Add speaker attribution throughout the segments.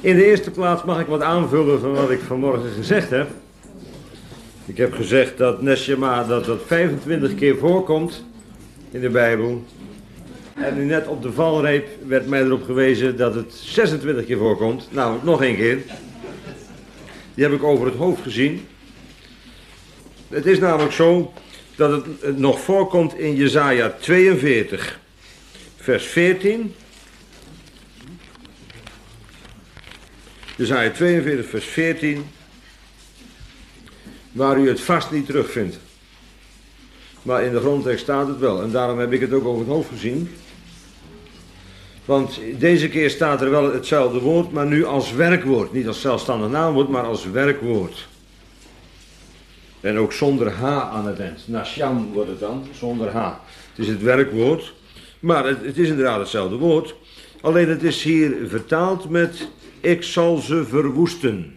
Speaker 1: In de eerste plaats mag ik wat aanvullen van wat ik vanmorgen gezegd heb. Ik heb gezegd dat Neshama dat 25 keer voorkomt in de Bijbel. En nu net op de valreep werd mij erop gewezen dat het 26 keer voorkomt. Nou, nog één keer. Die heb ik over het hoofd gezien. Het is namelijk zo dat het nog voorkomt in Jesaja 42, vers 14. Jesaja 42, vers 14. Waar u het vast niet terugvindt. Maar in de grondtekst staat het wel. En daarom heb ik het ook over het hoofd gezien. Want deze keer staat er wel hetzelfde woord, maar nu als werkwoord. Niet als zelfstandig naamwoord, maar als werkwoord. En ook zonder H aan het eind. Nasham wordt het dan, zonder H. Het is het werkwoord. Maar het is inderdaad hetzelfde woord. Alleen het is hier vertaald met ik zal ze verwoesten.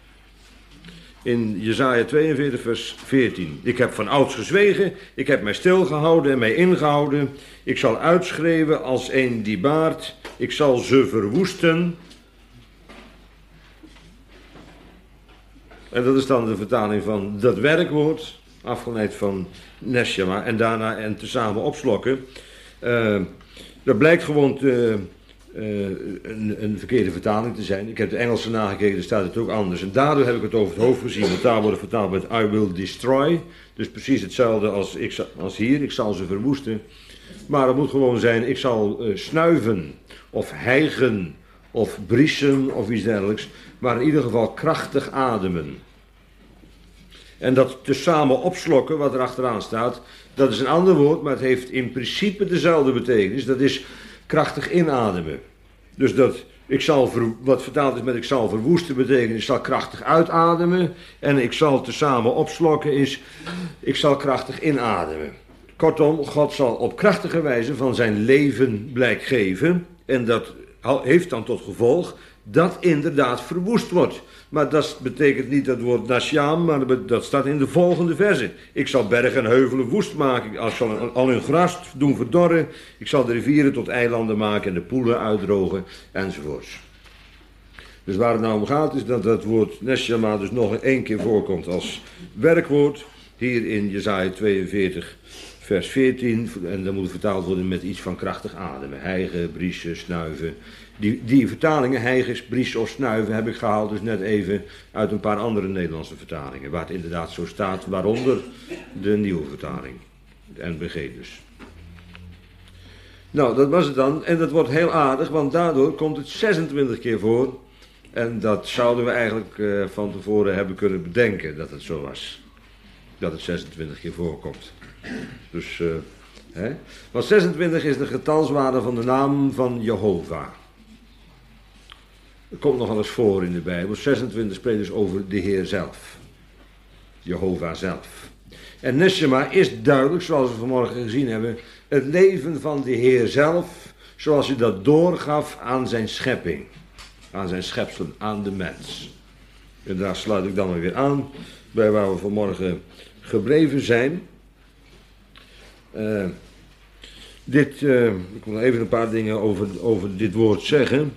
Speaker 1: In Jesaja 42 vers 14. Ik heb van ouds gezwegen, ik heb mij stilgehouden en mij ingehouden. Ik zal uitschreeuwen als een die baart. Ik zal ze verwoesten. En dat is dan de vertaling van dat werkwoord, afgeleid van Neshama en daarna en tezamen opslokken. Dat blijkt gewoon een verkeerde vertaling te zijn. Ik heb de Engelse nagekeken, daar staat het ook anders. En daardoor heb ik het over het hoofd gezien, want daar wordt het vertaald met I will destroy. Dus precies hetzelfde als hier, ik zal ze verwoesten. Maar het moet gewoon zijn, ik zal snuiven, of hijgen, of briezen, of iets dergelijks. Maar in ieder geval krachtig ademen. En dat tezamen opslokken, wat er achteraan staat, dat is een ander woord, maar het heeft in principe dezelfde betekenis. Dat is krachtig inademen. Dus dat wat vertaald is met ik zal verwoesten betekent ik zal krachtig uitademen. En ik zal tezamen opslokken is ik zal krachtig inademen. Kortom, God zal op krachtige wijze van zijn leven blijk geven. En dat heeft dan tot gevolg dat inderdaad verwoest wordt. Maar dat betekent niet dat woord Nasham, maar dat staat in de volgende verse. Ik zal bergen en heuvelen woest maken, ik zal al hun gras doen verdorren. Ik zal de rivieren tot eilanden maken en de poelen uitdrogen, enzovoorts. Dus waar het nou om gaat is dat dat woord Neshama dus nog één keer voorkomt als werkwoord. Hier in Jesaja 42 vers 14. En dan moet het vertaald worden met iets van krachtig ademen. Hijgen, briezen, snuiven. Die vertalingen, hijgen, briezen of snuiven, heb ik gehaald dus net even uit een paar andere Nederlandse vertalingen. Waar het inderdaad zo staat, waaronder de nieuwe vertaling. De NBG dus. Nou, dat was het dan. En dat wordt heel aardig, want daardoor komt het 26 keer voor. En dat zouden we eigenlijk van tevoren hebben kunnen bedenken dat het zo was. Dat het 26 keer voorkomt. Dus, want 26 is de getalswaarde van de naam van Jehovah. Dat komt nogal eens voor in de Bijbel. 26 spreekt dus over de Heer zelf. Jehovah zelf. En Neshama is duidelijk, zoals we vanmorgen gezien hebben, het leven van de Heer zelf, zoals hij dat doorgaf aan zijn schepping. Aan zijn schepselen, aan de mens. En daar sluit ik dan weer aan, bij waar we vanmorgen gebleven zijn. Ik wil even een paar dingen over dit woord zeggen.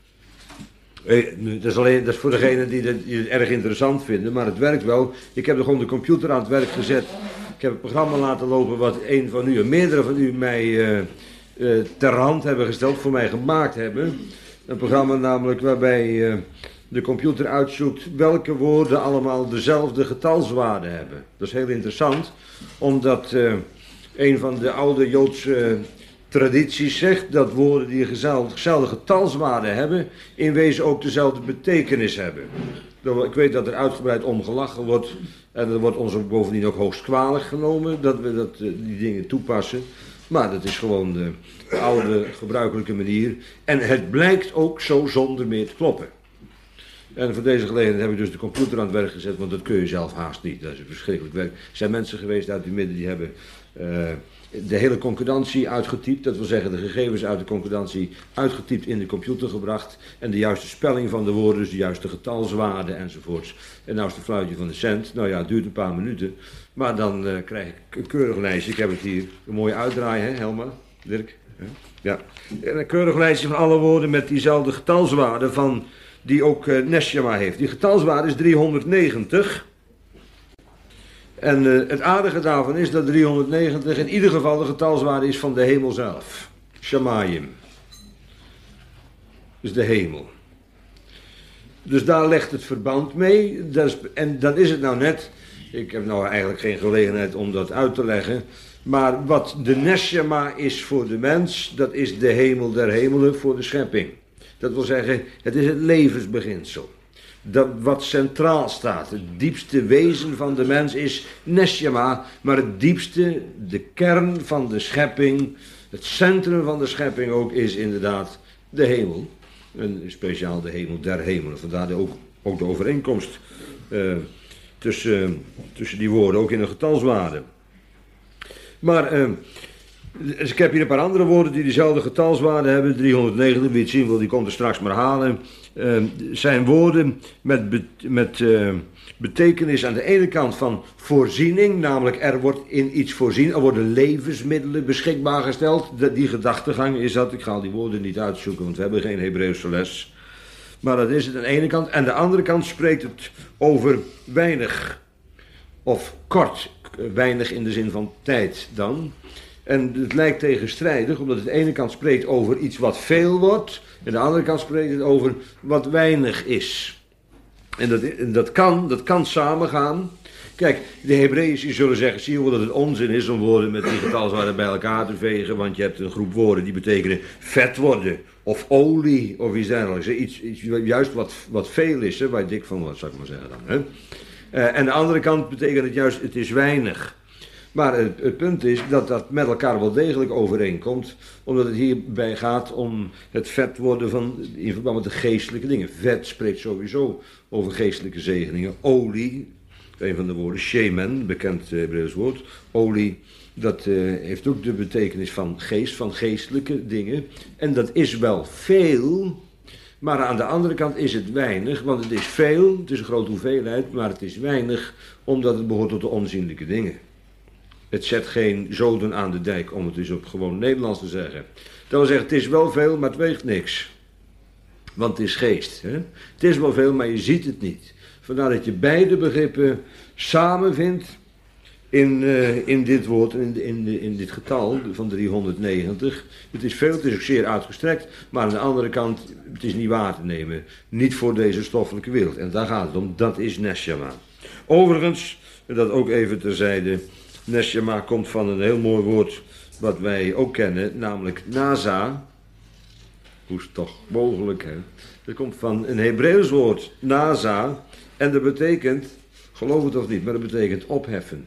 Speaker 1: Dat is voor degenen die het erg interessant vinden, maar het werkt wel. Ik heb er gewoon de computer aan het werk gezet. Ik heb het programma laten lopen wat een van u en meerdere van u mij ter hand hebben gesteld, voor mij gemaakt hebben. Een programma namelijk waarbij de computer uitzoekt welke woorden allemaal dezelfde getalswaarde hebben. Dat is heel interessant, omdat een van de oude Joodse tradities zegt dat woorden die dezelfde getalswaarde hebben, in wezen ook dezelfde betekenis hebben. Ik weet dat er uitgebreid om gelachen wordt, en er wordt ons bovendien ook hoogst kwalijk genomen dat we die dingen toepassen. Maar dat is gewoon de oude gebruikelijke manier. En het blijkt ook zo zonder meer te kloppen. En voor deze gelegenheid heb ik dus de computer aan het werk gezet, want dat kun je zelf haast niet. Dat is een verschrikkelijk werk. Er zijn mensen geweest uit uw midden die hebben de hele concordantie uitgetypt. Dat wil zeggen de gegevens uit de concordantie uitgetypt in de computer gebracht. En de juiste spelling van de woorden, dus de juiste getalswaarde enzovoorts. En nou is het fluitje van de cent. Nou ja, het duurt een paar minuten. Maar dan krijg ik een keurig lijstje. Ik heb het hier een mooie uitdraaien, hè Helma, Dirk? Ja. En een keurig lijstje van alle woorden met diezelfde getalswaarde van die ook Neshama heeft. Die getalswaarde is 390. En het aardige daarvan is dat 390 in ieder geval de getalswaarde is van de hemel zelf. Shamayim. Dus de hemel. Dus daar legt het verband mee. En dan is het nou net, ik heb nou eigenlijk geen gelegenheid om dat uit te leggen, maar wat de Neshama is voor de mens, dat is de hemel der hemelen voor de schepping. Dat wil zeggen, het is het levensbeginsel. Dat wat centraal staat, het diepste wezen van de mens is Neshama, maar het diepste, de kern van de schepping, het centrum van de schepping ook, is inderdaad de hemel. En speciaal de hemel der hemelen. Vandaar ook de overeenkomst tussen die woorden, ook in een getalswaarde. Maar dus ik heb hier een paar andere woorden die dezelfde getalswaarde hebben. 390, wie het zien wil, die komt er straks maar halen. Zijn woorden met betekenis aan de ene kant van voorziening, namelijk er wordt in iets voorzien, er worden levensmiddelen beschikbaar gesteld. Die gedachtegang is dat, ik ga die woorden niet uitzoeken, want we hebben geen Hebreeuwse les. Maar dat is het aan de ene kant. En de andere kant spreekt het over weinig, of kort, weinig in de zin van tijd dan. En het lijkt tegenstrijdig, omdat het aan de ene kant spreekt over iets wat veel wordt, en de andere kant spreekt het over wat weinig is. En dat kan samengaan. Kijk, de Hebreeën zullen zeggen, zie je wel dat het onzin is om woorden met die getalswaarde bij elkaar te vegen, want je hebt een groep woorden die betekenen vet worden, of olie, of iets dergelijks. Iets juist wat veel is, waar je dik van wordt, zou ik maar zeggen dan. Hè? En de andere kant betekent het juist, het is weinig. Maar het punt is dat dat met elkaar wel degelijk overeenkomt, omdat het hierbij gaat om het vet worden in verband met de geestelijke dingen. Vet spreekt sowieso over geestelijke zegeningen. Olie, een van de woorden, shemen, bekend Hebreeuws woord. Olie, dat heeft ook de betekenis van geest, van geestelijke dingen. En dat is wel veel, maar aan de andere kant is het weinig, want het is veel, het is een grote hoeveelheid, maar het is weinig, omdat het behoort tot de onzienlijke dingen. Het zet geen zoden aan de dijk, om het dus op gewoon Nederlands te zeggen. Dat wil zeggen, het is wel veel, maar het weegt niks. Want het is geest. Hè? Het is wel veel, maar je ziet het niet. Vandaar dat je beide begrippen samen vindt in dit woord, in dit getal van 390. Het is veel, het is ook zeer uitgestrekt, maar aan de andere kant, het is niet waar te nemen. Niet voor deze stoffelijke wereld. En daar gaat het om, dat is Neshama. Overigens, dat ook even terzijde, Neshama komt van een heel mooi woord wat wij ook kennen, namelijk Naza. Hoe is het toch mogelijk, hè? Dat komt van een Hebreeuws woord, Naza, en dat betekent, geloof het of niet, maar dat betekent opheffen.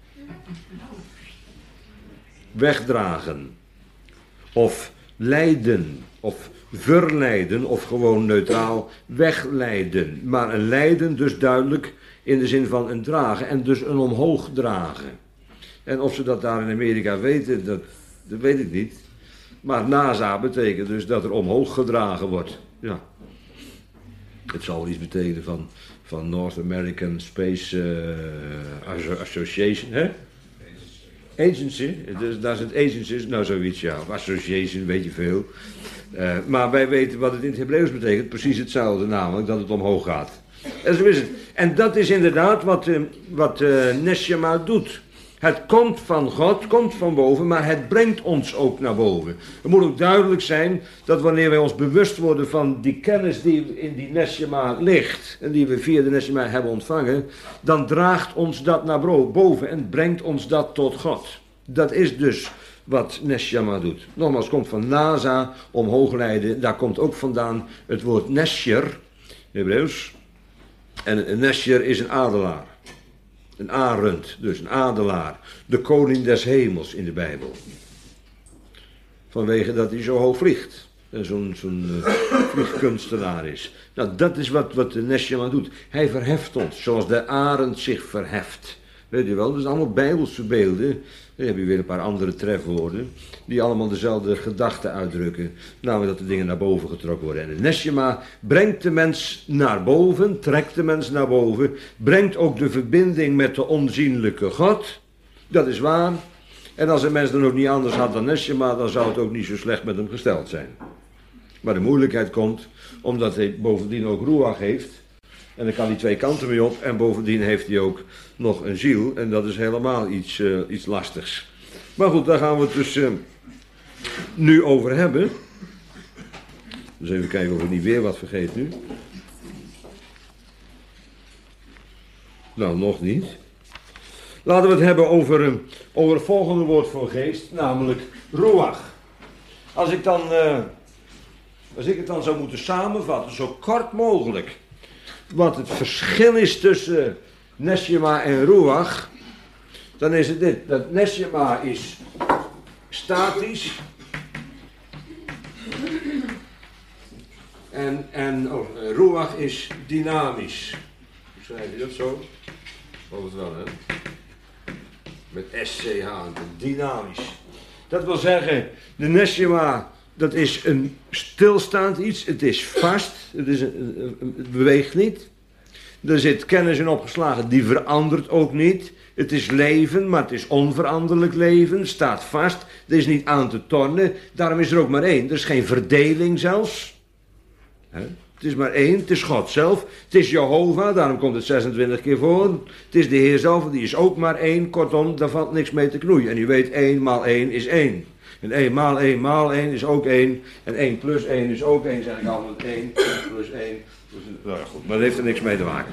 Speaker 1: Wegdragen. Of leiden. Of verleiden. Of gewoon neutraal wegleiden. Maar een leiden dus duidelijk in de zin van een dragen en dus een omhoog dragen. En of ze dat daar in Amerika weten, dat weet ik niet. Maar NASA betekent dus dat er omhoog gedragen wordt. Ja. Het zal iets betekenen van North American Space Association, hè? Agency, dus daar is het agency, nou zoiets, ja, of association, weet je veel. Maar wij weten wat het in het Hebreeuws betekent, precies hetzelfde, namelijk dat het omhoog gaat. En zo is het. En dat is inderdaad wat Neshama doet. Het komt van God, komt van boven, maar het brengt ons ook naar boven. Het moet ook duidelijk zijn dat wanneer wij ons bewust worden van die kennis die in die Neshama ligt, en die we via de Neshama hebben ontvangen, dan draagt ons dat naar boven en brengt ons dat tot God. Dat is dus wat Neshama doet. Nogmaals, komt van Naza, omhoog leiden, daar komt ook vandaan het woord Nesher, Hebreeuws. En een Nesher is een adelaar. Een arend, dus een adelaar. De koning des hemels in de Bijbel. Vanwege dat hij zo hoog vliegt. En zo'n vliegkunstenaar is. Nou, dat is wat de Neshama doet. Hij verheft ons, zoals de arend zich verheft. Weet je wel, dat zijn allemaal Bijbelse beelden. Dan heb je weer een paar andere trefwoorden. Die allemaal dezelfde gedachten uitdrukken. Namelijk dat de dingen naar boven getrokken worden. En de Neshama brengt de mens naar boven. Trekt de mens naar boven. Brengt ook de verbinding met de onzienlijke God. Dat is waar. En als een mens dan ook niet anders had dan Neshama, dan zou het ook niet zo slecht met hem gesteld zijn. Maar de moeilijkheid komt omdat hij bovendien ook ruach heeft. En dan kan hij twee kanten mee op. En bovendien heeft hij ook nog een ziel. En dat is helemaal iets lastigs. Maar goed, daar gaan we het dus nu over hebben. Dus even kijken of ik niet weer wat vergeet nu. Nou, nog niet. Laten we het hebben over het volgende woord voor geest, namelijk ruach. Als ik het dan zou moeten samenvatten, zo kort mogelijk, wat het verschil is tussen neshama en ruach, dan is het dit. Dat neshama is statisch en ruach is dynamisch. Hoe schrijf je dat zo? Oh, het wel, hè? Met SCH, dynamisch. Dat wil zeggen, de neshama, dat is een stilstaand iets. Het is vast, het beweegt niet. Er zit kennis in opgeslagen, die verandert ook niet. Het is leven, maar het is onveranderlijk leven. Staat vast, er is niet aan te tornen. Daarom is er ook maar één. Er is geen verdeling zelfs. Het is maar één, het is God zelf. Het is Jehovah, daarom komt het 26 keer voor. Het is de Heer zelf, die is ook maar één. Kortom, daar valt niks mee te knoeien. En u weet, 1 maal 1 is 1. En 1 maal 1 maal 1 is ook 1. En 1 plus 1 is ook 1, zeg ik altijd. 1 plus 1. Nou ja, goed, maar dat heeft er niks mee te maken.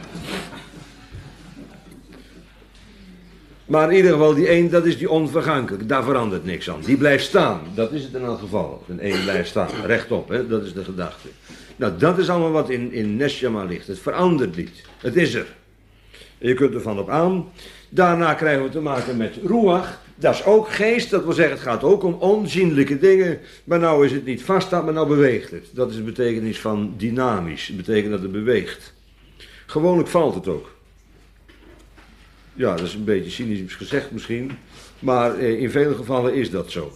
Speaker 1: Maar in ieder geval, die 1, dat is die onvergankelijk. Daar verandert niks aan. Die blijft staan. Dat is het in elk geval. Een 1 blijft staan. Rechtop, hè? Dat is de gedachte. Nou, dat is allemaal wat in neshama ligt. Het verandert niet. Het is er. Je kunt er van op aan. Daarna krijgen we te maken met ruach. Dat is ook geest. Dat wil zeggen, het gaat ook om onzienlijke dingen. Maar nou is het niet vaststaat, maar nou beweegt het. Dat is de betekenis van dynamisch. Het betekent dat het beweegt. Gewoonlijk valt het ook. Ja, dat is een beetje cynisch gezegd misschien. Maar in vele gevallen is dat zo.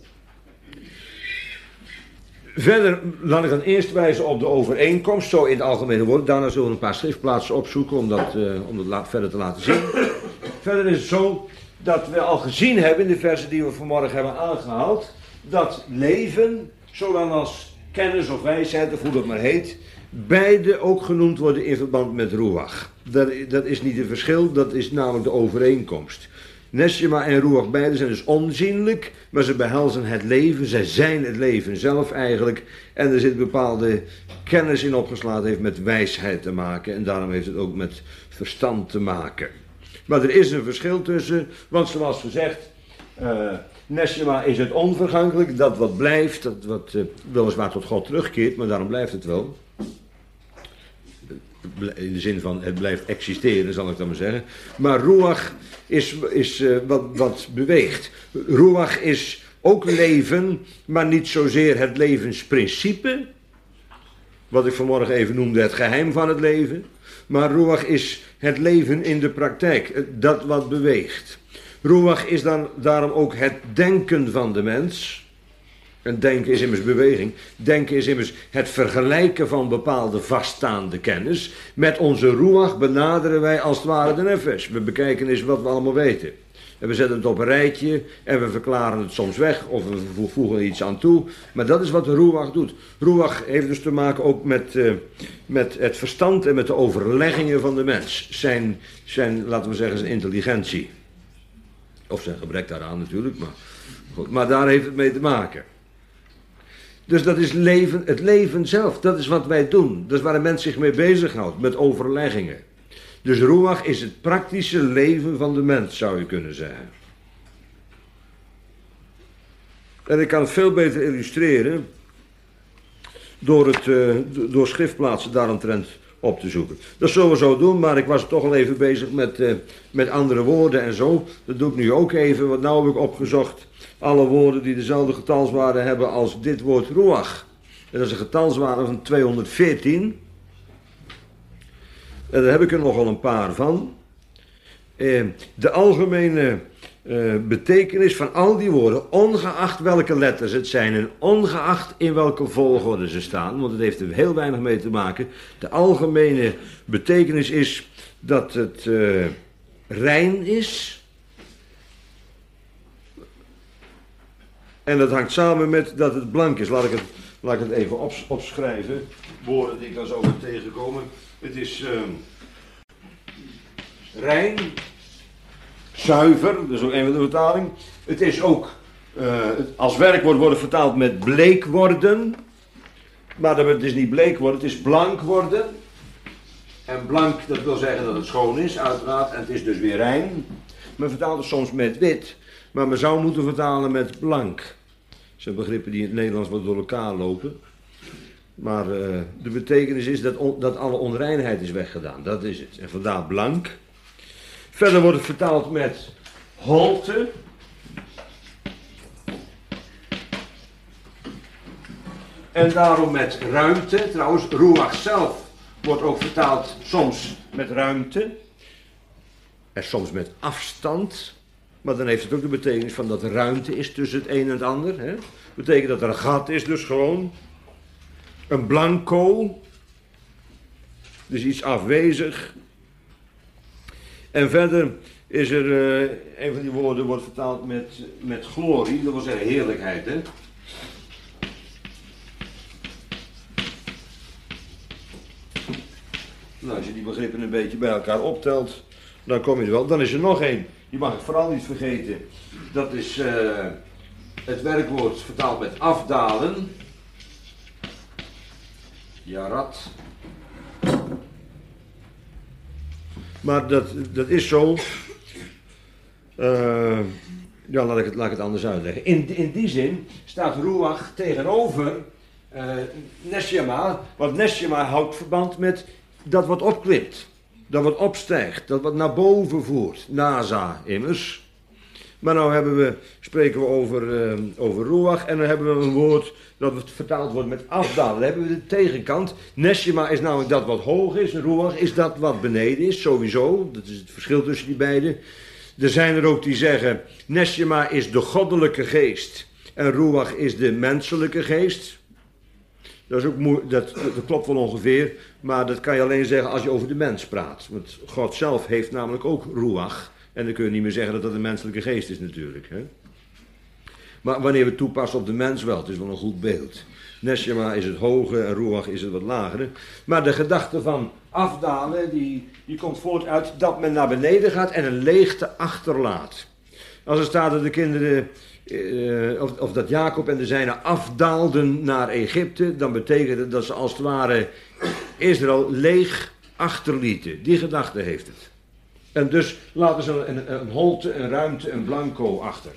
Speaker 1: Verder laat ik dan eerst wijzen op de overeenkomst, zo in het algemene woord. Daarna zullen we een paar schriftplaatsen opzoeken om dat verder te laten zien. Verder is het zo dat we al gezien hebben in de versen die we vanmorgen hebben aangehaald, dat leven, zowel als kennis of wijsheid, of hoe dat maar heet, beide ook genoemd worden in verband met ruach. Dat is niet een verschil, dat is namelijk de overeenkomst. Neshama en ruach, beide zijn dus onzienlijk, maar ze behelzen het leven, zij zijn het leven zelf eigenlijk. En er zit bepaalde kennis in opgeslagen, heeft met wijsheid te maken en daarom heeft het ook met verstand te maken. Maar er is een verschil tussen, want zoals gezegd, neshama is het onvergankelijk, dat wat blijft, dat wat weliswaar tot God terugkeert, maar daarom blijft het wel. In de zin van het blijft existeren, zal ik dan maar zeggen. Maar ruach is wat beweegt. Ruach is ook leven, maar niet zozeer het levensprincipe. Wat ik vanmorgen even noemde, het geheim van het leven. Maar ruach is het leven in de praktijk, dat wat beweegt. Ruach is dan daarom ook het denken van de mens. En denken is immers beweging. Denken is immers het vergelijken van bepaalde vaststaande kennis. Met onze ruach benaderen wij als het ware de nefesh. We bekijken eens wat we allemaal weten. En we zetten het op een rijtje en we verklaren het soms weg of we voegen er iets aan toe. Maar dat is wat de ruach doet. Ruach heeft dus te maken ook met het verstand en met de overleggingen van de mens. Zijn, laten we zeggen, zijn intelligentie. Of zijn gebrek daaraan natuurlijk, maar goed. Maar daar heeft het mee te maken. Dus dat is leven, het leven zelf. Dat is wat wij doen. Dat is waar een mens zich mee bezighoudt, met overleggingen. Dus ruach is het praktische leven van de mens, zou je kunnen zeggen. En ik kan het veel beter illustreren door schriftplaatsen daaromtrent op te zoeken. Dat zullen we zo doen, maar ik was toch al even bezig met andere woorden en zo. Dat doe ik nu ook even, want nou heb ik opgezocht alle woorden die dezelfde getalswaarde hebben als dit woord ruach. En dat is een getalswaarde van 214. En daar heb ik er nogal een paar van. De algemene betekenis van al die woorden, ongeacht welke letters het zijn en ongeacht in welke volgorde ze staan, want het heeft er heel weinig mee te maken. De algemene betekenis is dat het rein is. En dat hangt samen met dat het blank is. Laat ik het even opschrijven. Woorden die ik dan zo ben tegenkomen. Het is rein, zuiver, dat is ook een van de vertaling. Het is ook, als werkwoord wordt vertaald met bleek worden. Maar het is niet bleek worden, het is blank worden. En blank, dat wil zeggen dat het schoon is, uiteraard. En het is dus weer rein. Men vertaalt het soms met wit. Maar men zou moeten vertalen met blank. Dat zijn begrippen die in het Nederlands wat door elkaar lopen. Maar de betekenis is dat alle onreinheid is weggedaan. Dat is het. En vandaar blank. Verder wordt het vertaald met holte. En daarom met ruimte. Trouwens, ruach zelf wordt ook vertaald soms met ruimte. En soms met afstand. Maar dan heeft het ook de betekenis van dat er ruimte is tussen het een en het ander. Hè? Dat betekent dat er een gat is, dus gewoon. Een blanco. Dus iets afwezig. En verder is er, een van die woorden wordt vertaald met glorie. Dat wil zeggen heerlijkheid, hè. Nou, als je die begrippen een beetje bij elkaar optelt, dan kom je er wel. Dan is er nog één, die mag ik vooral niet vergeten. Dat is het werkwoord vertaald met afdalen. Jarat. Maar dat is zo. Ja, laat ik het anders uitleggen. In die zin staat ruach tegenover neshama. Want neshama houdt verband met dat wat opklimt. Dat wat opstijgt. Dat wat naar boven voert. Nasa immers. Maar nou spreken we over ruach. En dan hebben we een woord dat vertaald wordt met afdalen. Dan hebben we de tegenkant. Neshama is namelijk dat wat hoog is. En ruach is dat wat beneden is. Sowieso. Dat is het verschil tussen die beiden. Er zijn er ook die zeggen, neshama is de goddelijke geest en ruach is de menselijke geest. Dat is ook dat klopt wel ongeveer, maar dat kan je alleen zeggen als je over de mens praat. Want God zelf heeft namelijk ook ruach en dan kun je niet meer zeggen dat dat een menselijke geest is natuurlijk. Hè? Maar wanneer we het toepassen op de mens wel, het is wel een goed beeld. Neshama is het hoge en ruach is het wat lagere. Maar de gedachte van afdalen, die komt voort uit dat men naar beneden gaat en een leegte achterlaat. Als er staat dat de kinderen, of dat Jacob en de zijnen afdaalden naar Egypte, dan betekent het dat ze als het ware Israël leeg achterlieten. Die gedachte heeft het. En dus laten ze een holte, een ruimte, een blanco achter.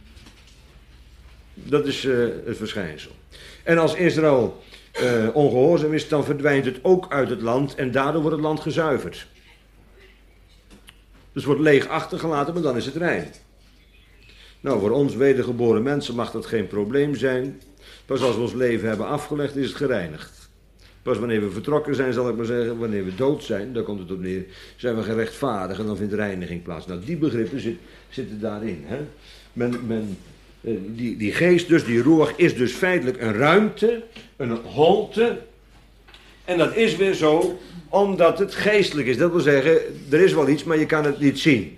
Speaker 1: Dat is het verschijnsel. En als Israël ongehoorzaam is, dan verdwijnt het ook uit het land en daardoor wordt het land gezuiverd. Dus wordt leeg achtergelaten, maar dan is het rein. Nou, voor ons wedergeboren mensen mag dat geen probleem zijn. Pas als we ons leven hebben afgelegd, is het gereinigd. Pas wanneer we vertrokken zijn, zal ik maar zeggen, wanneer we dood zijn, daar komt het op neer, zijn we gerechtvaardigd en dan vindt reiniging plaats. Nou, die begrippen zitten daarin. Hè? Die geest dus, die ruach, is dus feitelijk een ruimte, een holte. En dat is weer zo, omdat het geestelijk is. Dat wil zeggen, er is wel iets, maar je kan het niet zien.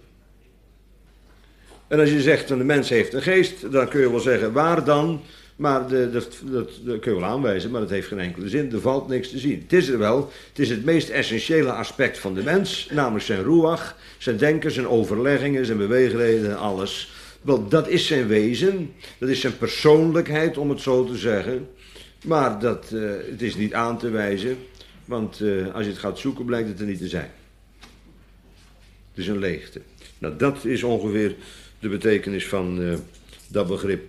Speaker 1: En als je zegt, de mens heeft een geest, dan kun je wel zeggen, waar dan? Maar dat kun je wel aanwijzen, maar dat heeft geen enkele zin. Er valt niks te zien. Het is er wel. Het is het meest essentiële aspect van de mens, namelijk zijn ruach, zijn denken, zijn overleggingen, zijn beweegreden en alles. Wel, dat is zijn wezen, dat is zijn persoonlijkheid, om het zo te zeggen. Maar het is niet aan te wijzen, want als je het gaat zoeken, blijkt het er niet te zijn. Het is een leegte. Nou, dat is ongeveer de betekenis van dat begrip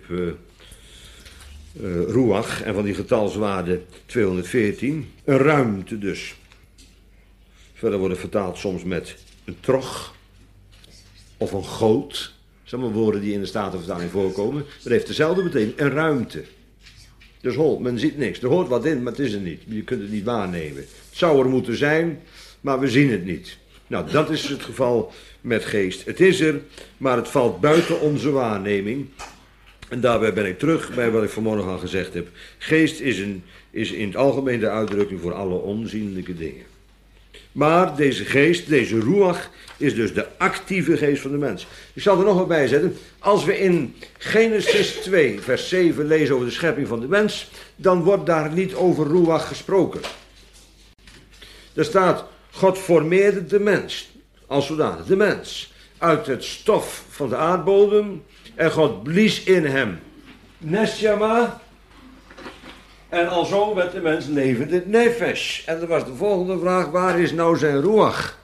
Speaker 1: ruach en van die getalswaarde 214. Een ruimte dus. Verder wordt het vertaald soms met een trog of een goot. Dat zijn allemaal woorden die in de Statenvertaling voorkomen. Dat heeft dezelfde betekenis, een ruimte. Dus hol, men ziet niks. Er hoort wat in, maar het is er niet. Je kunt het niet waarnemen. Het zou er moeten zijn, maar we zien het niet. Nou, dat is het geval met geest. Het is er, maar het valt buiten onze waarneming. En daarbij ben ik terug bij wat ik vanmorgen al gezegd heb. Geest is in het algemeen de uitdrukking voor alle onzienlijke dingen. Maar deze geest, deze ruach, is dus de actieve geest van de mens. Ik zal er nog wat bij zetten. Als we in Genesis 2, vers 7 lezen over de schepping van de mens, dan wordt daar niet over ruach gesproken. Er staat, God formeerde de mens, als zodanig, de mens, uit het stof van de aardbodem, en God blies in hem neshama, en alzo werd de mens levende nefesh. En dan was de volgende vraag, waar is nou zijn ruach?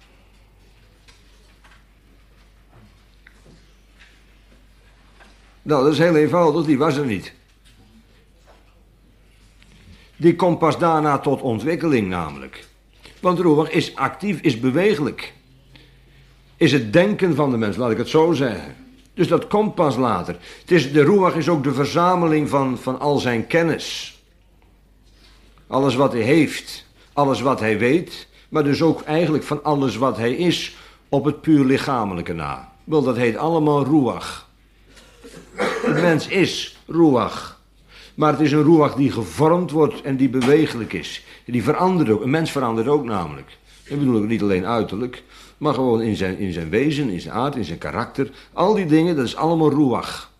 Speaker 1: Nou, dat is heel eenvoudig, die was er niet. Die komt pas daarna tot ontwikkeling namelijk. Want ruach is actief, is bewegelijk. Is het denken van de mens, laat ik het zo zeggen. Dus dat komt pas later. De ruach is ook de verzameling van al zijn kennis. Alles wat hij heeft, alles wat hij weet, maar dus ook eigenlijk van alles wat hij is op het puur lichamelijke na. Wel, dat heet allemaal ruach. De mens is ruach. Maar het is een ruach die gevormd wordt en die bewegelijk is. Die verandert ook. Een mens verandert ook namelijk. Dat bedoel ik niet alleen uiterlijk, maar gewoon in zijn wezen, in zijn aard, in zijn karakter. Al die dingen, dat is allemaal ruach.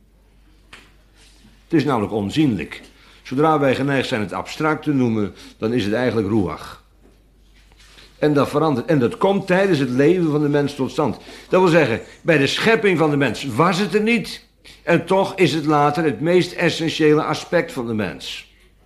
Speaker 1: Het is namelijk onzienlijk. Zodra wij geneigd zijn het abstract te noemen, dan is het eigenlijk ruach. En dat verandert. En dat komt tijdens het leven van de mens tot stand. Dat wil zeggen, bij de schepping van de mens was het er niet. En toch is het later het meest essentiële aspect van de mens.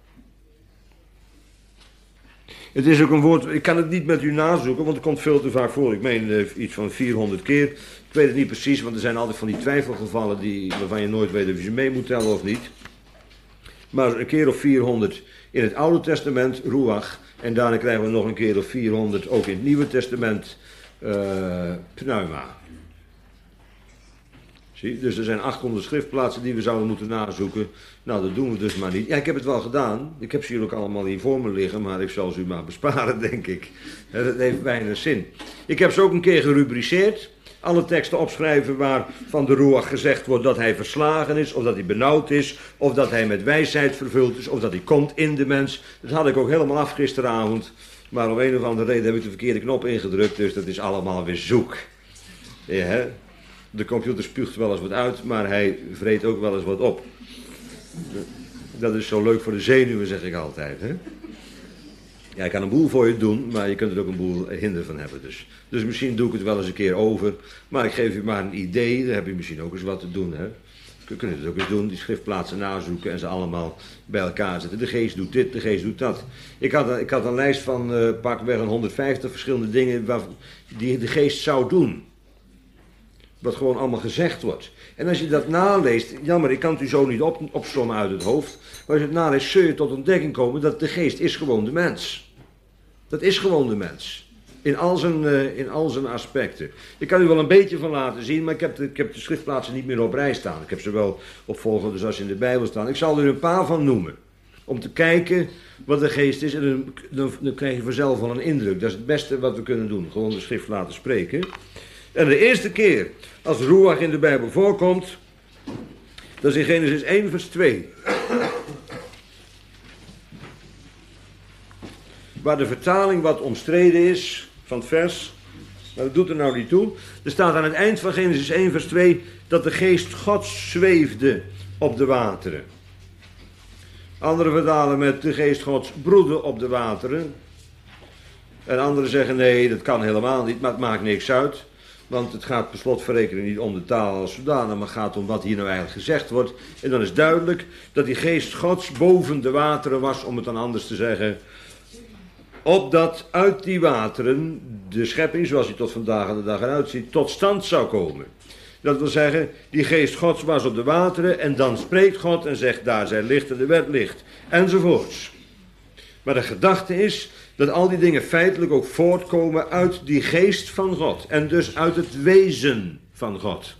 Speaker 1: Het is ook een woord, ik kan het niet met u nazoeken, want het komt veel te vaak voor. Ik meen iets van 400 keer. Ik weet het niet precies, want er zijn altijd van die twijfelgevallen waarvan je nooit weet of je ze mee moet tellen of niet. Maar een keer of 400 in het Oude Testament, ruach. En daarna krijgen we nog een keer of 400 ook in het Nieuwe Testament, pneuma. Zie, dus er zijn 800 schriftplaatsen die we zouden moeten nazoeken. Nou, dat doen we dus maar niet. Ja, ik heb het wel gedaan. Ik heb ze hier ook allemaal hier voor me liggen, maar ik zal ze u maar besparen, denk ik. Dat heeft weinig zin. Ik heb ze ook een keer gerubriceerd. Alle teksten opschrijven waar van de ruach gezegd wordt dat hij verslagen is, of dat hij benauwd is, of dat hij met wijsheid vervuld is, of dat hij komt in de mens. Dat had ik ook helemaal af gisteravond. Maar om een of andere reden heb ik de verkeerde knop ingedrukt, dus dat is allemaal weer zoek. Ja, hè? De computer spuugt wel eens wat uit, maar hij vreet ook wel eens wat op. Dat is zo leuk voor de zenuwen, zeg ik altijd. Hè? Ja, ik kan een boel voor je doen, maar je kunt er ook een boel hinder van hebben. Dus misschien doe ik het wel eens een keer over. Maar ik geef u maar een idee, daar heb je misschien ook eens wat te doen. Hè? We kunnen het ook eens doen, die schriftplaatsen nazoeken en ze allemaal bij elkaar zetten. De geest doet dit, de geest doet dat. Ik had een lijst van pakweg een 150 verschillende dingen die de geest zou doen. Wat gewoon allemaal gezegd wordt. En als je dat naleest, jammer, ik kan het u zo niet opsommen uit het hoofd. Maar als je het naleest, zul je tot ontdekking komen dat de geest is gewoon de mens. Dat is gewoon de mens. In al zijn aspecten. Ik kan u wel een beetje van laten zien, maar ik heb de schriftplaatsen niet meer op rij staan. Ik heb ze wel op volgorde zoals ze in de Bijbel staan. Ik zal er een paar van noemen. Om te kijken wat de geest is. En dan krijg je vanzelf wel een indruk. Dat is het beste wat we kunnen doen. Gewoon de schrift laten spreken. En de eerste keer als ruach in de Bijbel voorkomt, dat is in Genesis 1 vers 2. Waar de vertaling wat omstreden is van het vers, maar dat doet er nou niet toe. Er staat aan het eind van Genesis 1 vers 2 dat de geest Gods zweefde op de wateren. Anderen vertalen met de geest Gods broedde op de wateren. En anderen zeggen nee, dat kan helemaal niet, maar het maakt niks uit. Want het gaat per slotverrekening niet om de taal als zodanig, maar het gaat om wat hier nou eigenlijk gezegd wordt. En dan is duidelijk dat die geest Gods boven de wateren was, om het dan anders te zeggen. Opdat uit die wateren de schepping, zoals die tot vandaag aan de dag eruit ziet, tot stand zou komen. Dat wil zeggen, die geest Gods was op de wateren en dan spreekt God en zegt daar zij licht en er werd licht. Enzovoorts. Maar de gedachte is dat al die dingen feitelijk ook voortkomen uit die geest van God. En dus uit het wezen van God.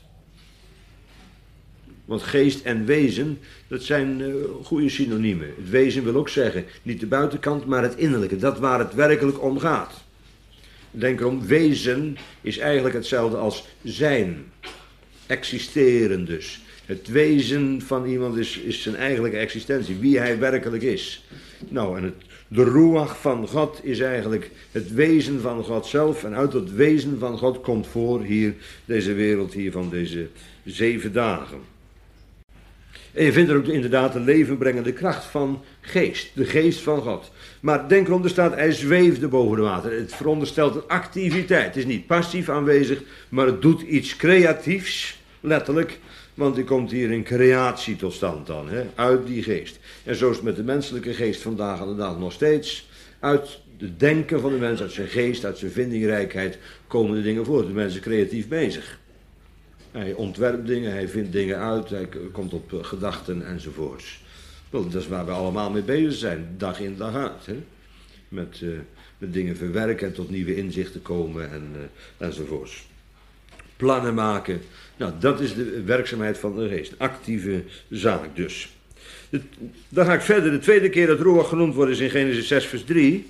Speaker 1: Want geest en wezen, dat zijn goede synoniemen. Het wezen wil ook zeggen, niet de buitenkant, maar het innerlijke. Dat waar het werkelijk om gaat. Denk erom, wezen is eigenlijk hetzelfde als zijn. Existeren dus. Het wezen van iemand is zijn eigenlijke existentie. Wie hij werkelijk is. Nou, en het De ruach van God is eigenlijk het wezen van God zelf. En uit dat wezen van God komt voor hier deze wereld hier van deze 7 dagen. En je vindt er ook inderdaad een levenbrengende kracht van geest. De geest van God. Maar denk erom, er staat, hij zweefde boven de water. Het veronderstelt een activiteit. Het is niet passief aanwezig, maar het doet iets creatiefs, letterlijk. Want er komt hier een creatie tot stand dan, uit die geest. En zo is het met de menselijke geest vandaag aan de dag nog steeds. Uit het denken van de mens, uit zijn geest, uit zijn vindingrijkheid komen de dingen voort. De mens is creatief bezig. Hij ontwerpt dingen, hij vindt dingen uit, hij komt op gedachten enzovoorts. Wel, dat is waar we allemaal mee bezig zijn, dag in dag uit. Met dingen verwerken en tot nieuwe inzichten komen enzovoorts. Plannen maken, nou dat is de werkzaamheid van de geest. Actieve zaak dus. Dan ga ik verder. De tweede keer dat ruach genoemd wordt is in Genesis 6 vers 3.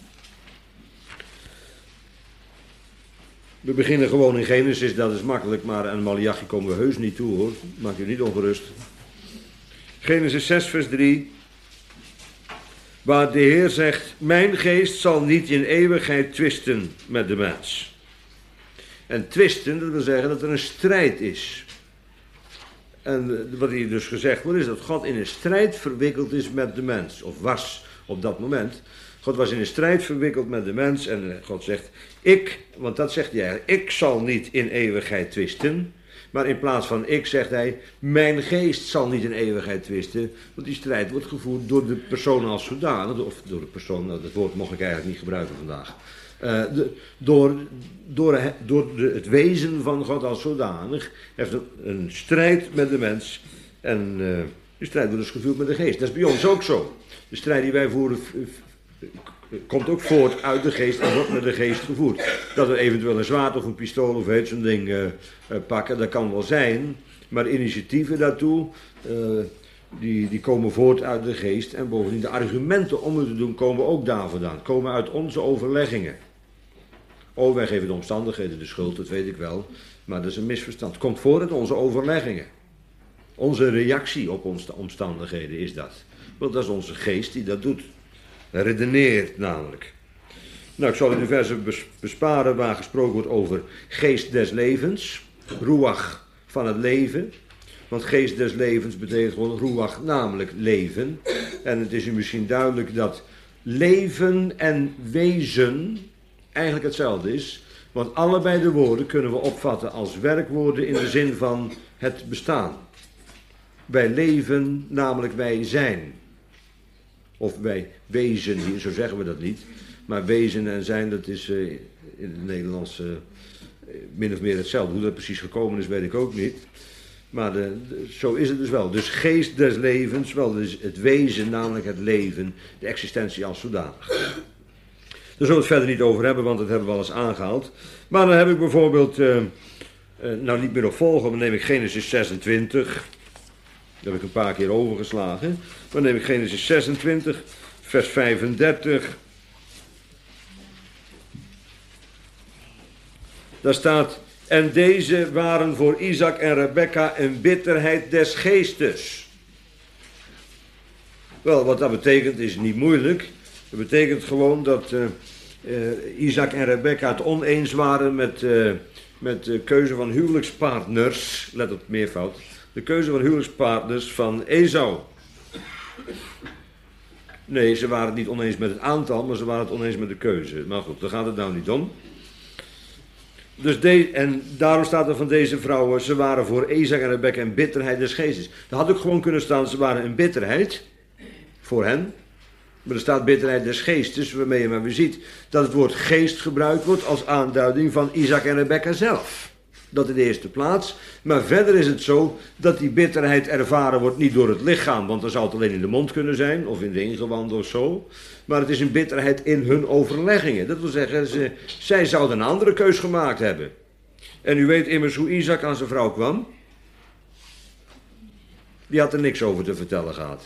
Speaker 1: We beginnen gewoon in Genesis, dat is makkelijk, maar aan Malachi komen we heus niet toe hoor. Maak je niet ongerust. Genesis 6 vers 3. Waar de Heer zegt, mijn geest zal niet in eeuwigheid twisten met de mens. En twisten, dat wil zeggen dat er een strijd is. En wat hier dus gezegd wordt is dat God in een strijd verwikkeld is met de mens. Of was op dat moment. God was in een strijd verwikkeld met de mens en God zegt, want dat zegt hij eigenlijk, ik zal niet in eeuwigheid twisten. Maar in plaats van ik zegt hij, mijn geest zal niet in eeuwigheid twisten. Want die strijd wordt gevoerd door de persoon als zodanig. Of door de persoon, nou, dat woord mocht ik eigenlijk niet gebruiken vandaag. Door het wezen van God als zodanig heeft een strijd met de mens. En die strijd wordt dus gevoerd met de geest. Dat is bij ons ook zo. De strijd die wij voeren komt ook voort uit de geest en wordt met de geest gevoerd. Dat we eventueel een zwaard of een pistool of zo'n ding pakken, dat kan wel zijn. Maar initiatieven daartoe, die komen voort uit de geest. En bovendien de argumenten om het te doen komen ook daar vandaan. Komen uit onze overleggingen. Oh, wij geven de omstandigheden de schuld, dat weet ik wel. Maar dat is een misverstand. Het komt voort uit onze overleggingen. Onze reactie op onze omstandigheden is dat. Want dat is onze geest die dat doet. Redeneert namelijk. Nou, ik zal in de versen besparen waar gesproken wordt over geest des levens. Ruach van het leven. Want geest des levens betekent gewoon ruach, namelijk leven. En het is u misschien duidelijk dat leven en wezen eigenlijk hetzelfde is. Want allebei de woorden kunnen we opvatten als werkwoorden in de zin van het bestaan. Wij leven, namelijk wij zijn. Of wij wezen hier, zo zeggen we dat niet. Maar wezen en zijn, dat is in het Nederlands min of meer hetzelfde. Hoe dat precies gekomen is, weet ik ook niet. Maar zo is het dus wel. Dus geest des levens, wel dus het wezen, namelijk het leven, de existentie als zodanig. Daar zullen we het verder niet over hebben, want dat hebben we al eens aangehaald. Maar dan heb ik bijvoorbeeld, nou niet meer op volgen, maar neem ik Genesis 26. Dat heb ik een paar keer overgeslagen. Dan neem ik Genesis 26, vers 35. Daar staat, en deze waren voor Isaac en Rebekka een bitterheid des geestes. Wel, wat dat betekent is niet moeilijk. Dat betekent gewoon dat Isaac en Rebekka het oneens waren met de keuze van huwelijkspartners. Let op het meervoud. De keuze van huwelijkspartners van Esau. Nee, ze waren het niet oneens met het aantal, maar ze waren het oneens met de keuze. Maar goed, daar gaat het nou niet om. Dus en daarom staat er van deze vrouwen, ze waren voor Isaac en Rebekka een bitterheid des geestes. Dat had ook gewoon kunnen staan, ze waren een bitterheid voor hen. Maar er staat bitterheid des geestes, waarmee je maar weer ziet dat het woord geest gebruikt wordt als aanduiding van Isaac en Rebekka zelf. Dat in de eerste plaats. Maar verder is het zo dat die bitterheid ervaren wordt niet door het lichaam, want dan zou het alleen in de mond kunnen zijn, of in de ingewanden of zo. Maar het is een bitterheid in hun overleggingen. Dat wil zeggen, zij zouden een andere keus gemaakt hebben. En u weet immers hoe Isaac aan zijn vrouw kwam. Die had er niks over te vertellen gehad.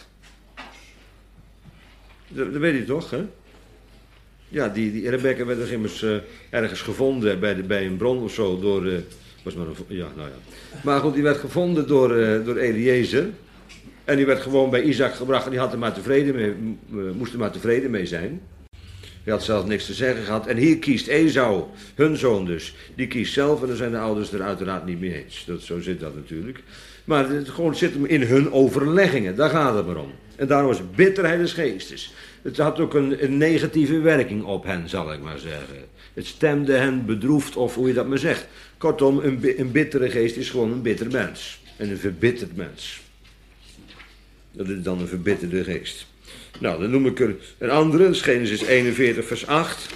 Speaker 1: Dat weet je toch, hè? Ja, die Rebekka werd er immers ergens gevonden bij een bron of zo door... was maar een, ja, nou ja. Maar goed, die werd gevonden door Eliezer. En die werd gewoon bij Isaac gebracht en die had er maar tevreden mee, moest er maar tevreden mee zijn. Hij had zelf niks te zeggen gehad. En hier kiest Esau, hun zoon dus, die kiest zelf en dan zijn de ouders er uiteraard niet mee eens. Zo zit dat natuurlijk. Maar het gewoon zit hem in hun overleggingen, daar gaat het maar om. En daarom was bitterheid des geestes. Het had ook een negatieve werking op hen, zal ik maar zeggen. Het stemde hen bedroefd, of hoe je dat maar zegt. Kortom, een bittere geest is gewoon een bitter mens. En een verbitterd mens. Dat is dan een verbitterde geest. Nou, dan noem ik er een andere, dat is Genesis 41 vers 8.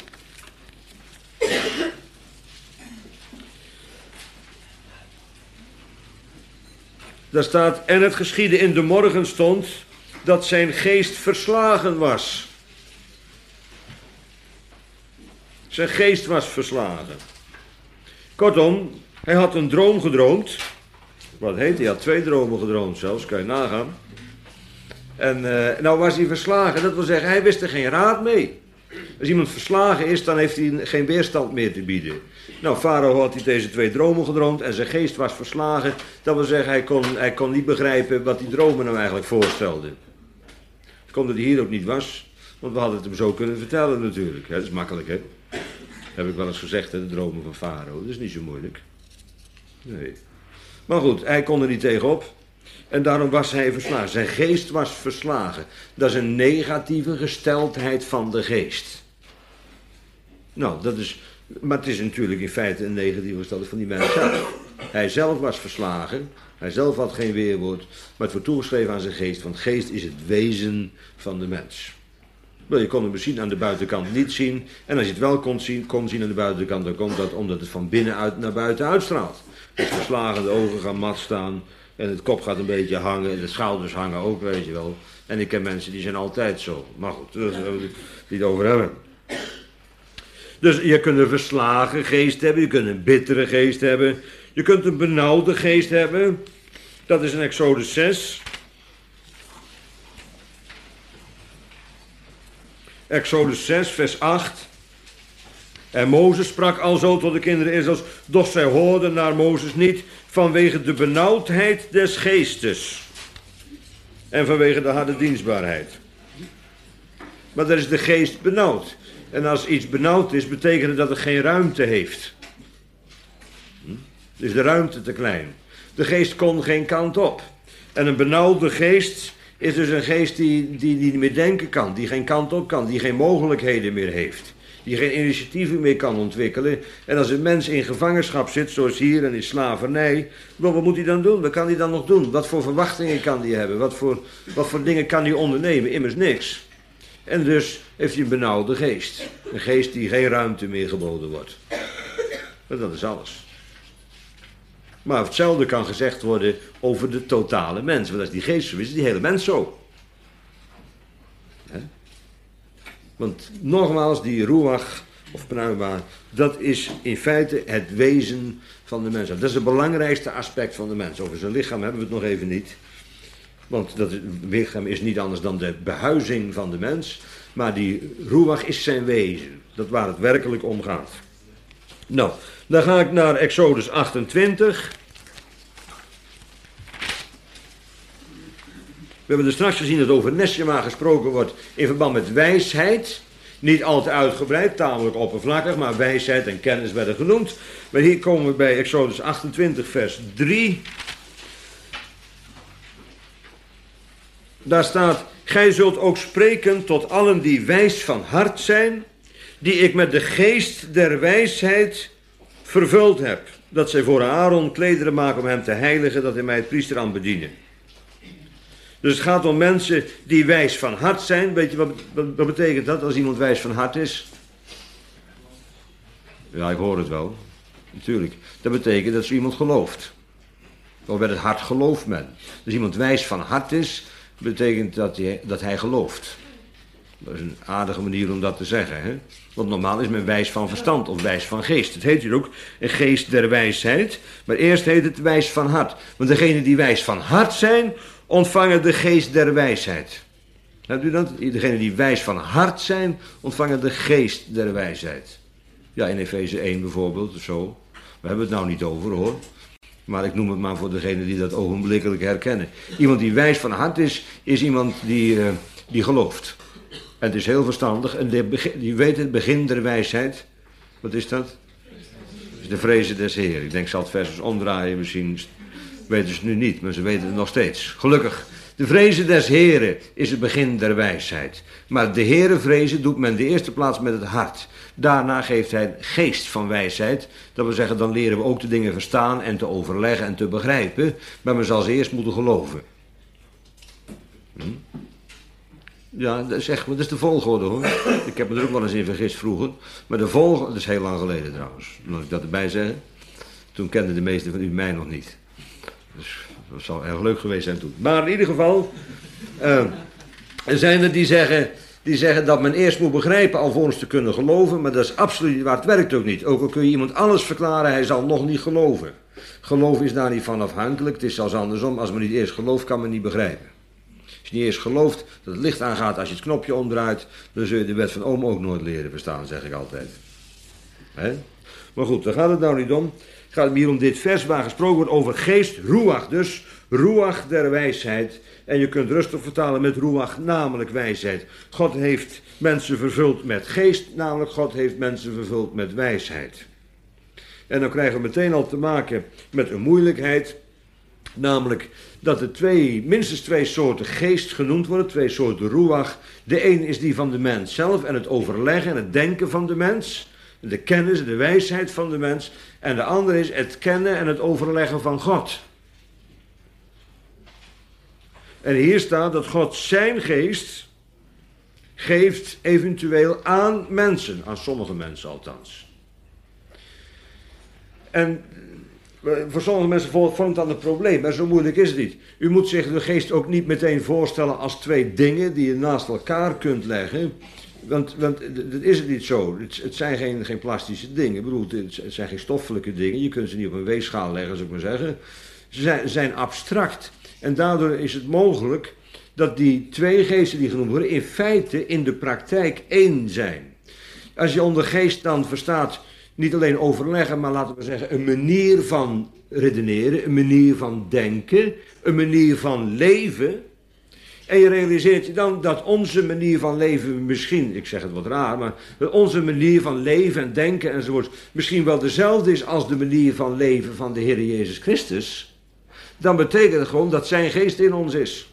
Speaker 1: Daar staat, en het geschiedde in de morgenstond dat zijn geest verslagen was. Zijn geest was verslagen. Kortom, hij had een droom gedroomd. Wat heet hij? Had 2 dromen gedroomd zelfs, kan je nagaan. En nou was hij verslagen, dat wil zeggen, hij wist er geen raad mee. Als iemand verslagen is, dan heeft hij geen weerstand meer te bieden. Nou, Farao had hij deze 2 dromen gedroomd en zijn geest was verslagen. Dat wil zeggen, hij kon niet begrijpen wat die dromen nou eigenlijk voorstelden. Het kon dat hij hier ook niet was, want we hadden het hem zo kunnen vertellen natuurlijk. Dat is makkelijk, hè. Heb ik wel eens gezegd, hè, de dromen van Farao. Dat is niet zo moeilijk. Nee. Maar goed, hij kon er niet tegenop. En daarom was hij verslagen. Zijn geest was verslagen. Dat is een negatieve gesteldheid van de geest. Nou, dat is... Maar het is natuurlijk in feite een negatieve gesteldheid van die mens zelf. Hij zelf was verslagen. Hij zelf had geen weerwoord. Maar het wordt toegeschreven aan zijn geest. Want geest is het wezen van de mens. Je kon het misschien aan de buitenkant niet zien. En als je het wel kon zien aan de buitenkant, dan komt dat omdat het van binnenuit naar buiten uitstraalt. Dus verslagen, de ogen gaan mat staan. En het kop gaat een beetje hangen. En de schouders hangen ook, weet je wel. En ik ken mensen die zijn altijd zo. Maar goed, daar zullen we het niet over hebben. Dus je kunt een verslagen geest hebben. Je kunt een bittere geest hebben. Je kunt een benauwde geest hebben. Dat is in Exodus 6. Exodus 6, vers 8. En Mozes sprak alzo tot de kinderen Israëls, doch zij hoorden naar Mozes niet, vanwege de benauwdheid des geestes. En vanwege de harde dienstbaarheid. Maar daar is de geest benauwd. En als iets benauwd is, betekent het dat het geen ruimte heeft. Dus de ruimte te klein. De geest kon geen kant op. En een benauwde geest is dus een geest die niet meer denken kan, die geen kant op kan, die geen mogelijkheden meer heeft. Die geen initiatieven meer kan ontwikkelen. En als een mens in gevangenschap zit, zoals hier en in slavernij, wat moet hij dan doen? Wat kan hij dan nog doen? Wat voor verwachtingen kan hij hebben? Wat voor dingen kan hij ondernemen? Immers niks. En dus heeft hij een benauwde geest. Een geest die geen ruimte meer geboden wordt. Maar dat is alles. Maar hetzelfde kan gezegd worden over de totale mens. Want als die geest zo is die hele mens zo. He? Want nogmaals, die ruach of pneuma, dat is in feite het wezen van de mens. Dat is het belangrijkste aspect van de mens. Over zijn lichaam hebben we het nog even niet. Want dat lichaam is niet anders dan de behuizing van de mens. Maar die ruach is zijn wezen. Dat waar het werkelijk om gaat. Nou, dan ga ik naar Exodus 28. We hebben er straks gezien dat over Neshama gesproken wordt in verband met wijsheid. Niet al te uitgebreid, tamelijk oppervlakkig, maar wijsheid en kennis werden genoemd. Maar hier komen we bij Exodus 28 vers 3. Daar staat, gij zult ook spreken tot allen die wijs van hart zijn, die ik met de geest der wijsheid vervuld heb. Dat zij voor Aaron klederen maken om hem te heiligen, dat hij mij het priesterambt bedienen. Dus het gaat om mensen die wijs van hart zijn. Weet je wat betekent dat als iemand wijs van hart is? Ja, ik hoor het wel. Natuurlijk. Dat betekent dat zo iemand gelooft. Want met het hart gelooft men. Dus iemand wijs van hart is, betekent dat hij gelooft. Dat is een aardige manier om dat te zeggen. Hè? Want normaal is men wijs van verstand of wijs van geest. Het heet hier ook een geest der wijsheid. Maar eerst heet het wijs van hart. Want degenen die wijs van hart zijn, ontvangen de geest der wijsheid. Hebt u dat? Degenen die wijs van hart zijn, ontvangen de geest der wijsheid. Ja, in Efeze 1 bijvoorbeeld, zo. We hebben het nou niet over, hoor. Maar ik noem het maar voor degenen die dat ogenblikkelijk herkennen. Iemand die wijs van hart is iemand die gelooft. En het is heel verstandig. En die weet het begin der wijsheid. Wat is dat? Dat is de vrezen des Heeren. Ik denk, ik zal het vers eens omdraaien. Misschien weten ze het nu niet, maar ze weten het nog steeds. Gelukkig. De vrezen des Heeren is het begin der wijsheid. Maar de Heere vrezen doet men in de eerste plaats met het hart. Daarna geeft hij geest van wijsheid. Dat wil zeggen, dan leren we ook de dingen verstaan en te overleggen en te begrijpen. Maar men zal ze eerst moeten geloven. Ja, dat is de volgorde hoor. Ik heb me er ook wel eens in vergist vroeger. Maar de volgorde, dat is heel lang geleden trouwens. Moet ik dat erbij zeggen. Toen kenden de meesten van u mij nog niet. Dus dat zal erg leuk geweest zijn toen. Maar in ieder geval, er zijn er die zeggen dat men eerst moet begrijpen alvorens te kunnen geloven. Maar dat is absoluut niet waar. Het werkt ook niet. Ook al kun je iemand alles verklaren, hij zal nog niet geloven. Geloof is daar niet van afhankelijk. Het is zelfs andersom. Als men niet eerst gelooft, kan men niet begrijpen. Als je niet eerst gelooft dat het licht aangaat als je het knopje omdraait, dan zul je de wet van Ohm ook nooit leren verstaan, zeg ik altijd. He? Maar goed, daar gaat het nou niet om. Het gaat hier om dit vers waar gesproken wordt over geest, ruach dus, ruach der wijsheid. En je kunt rustig vertalen met ruach, namelijk wijsheid. God heeft mensen vervuld met geest, namelijk God heeft mensen vervuld met wijsheid. En dan krijgen we meteen al te maken met een moeilijkheid, namelijk dat er minstens twee soorten geest genoemd worden, twee soorten ruach. De een is die van de mens zelf en het overleggen en het denken van de mens. De kennis, de wijsheid van de mens. En de andere is het kennen en het overleggen van God. En hier staat dat God zijn geest geeft eventueel aan mensen. Aan sommige mensen althans. En voor sommige mensen vormt dat een probleem. Maar zo moeilijk is het niet. U moet zich de geest ook niet meteen voorstellen als twee dingen die je naast elkaar kunt leggen. Want dat is het niet zo. Het zijn geen plastische dingen. Ik bedoel, het zijn geen stoffelijke dingen. Je kunt ze niet op een weegschaal leggen, zou ik maar zeggen. Ze zijn abstract. En daardoor is het mogelijk dat die twee geesten die genoemd worden in feite in de praktijk één zijn. Als je onder geest dan verstaat niet alleen overleggen, maar laten we zeggen een manier van redeneren, een manier van denken, een manier van leven. En je realiseert je dan dat onze manier van leven misschien, ik zeg het wat raar, maar dat onze manier van leven en denken enzovoort misschien wel dezelfde is als de manier van leven van de Heer Jezus Christus. Dan betekent het gewoon dat zijn geest in ons is.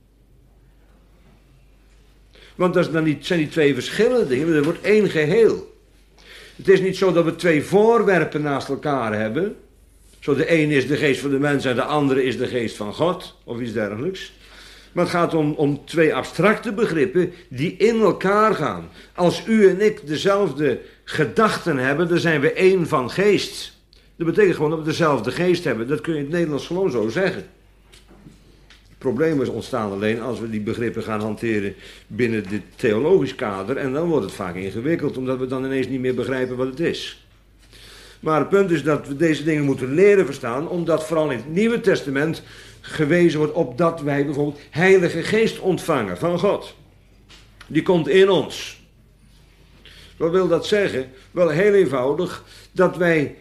Speaker 1: Want dat zijn niet twee verschillende dingen, maar er wordt één geheel. Het is niet zo dat we twee voorwerpen naast elkaar hebben. Zo de een is de geest van de mens en de andere is de geest van God, of iets dergelijks. Maar het gaat om twee abstracte begrippen die in elkaar gaan. Als u en ik dezelfde gedachten hebben, dan zijn we één van geest. Dat betekent gewoon dat we dezelfde geest hebben. Dat kun je in het Nederlands gewoon zo zeggen. Problemen ontstaan alleen als we die begrippen gaan hanteren binnen dit theologisch kader. En dan wordt het vaak ingewikkeld, omdat we dan ineens niet meer begrijpen wat het is. Maar het punt is dat we deze dingen moeten leren verstaan, omdat vooral in het Nieuwe Testament gewezen wordt op dat wij bijvoorbeeld Heilige Geest ontvangen van God. Die komt in ons. Wat wil dat zeggen? Wel heel eenvoudig dat wij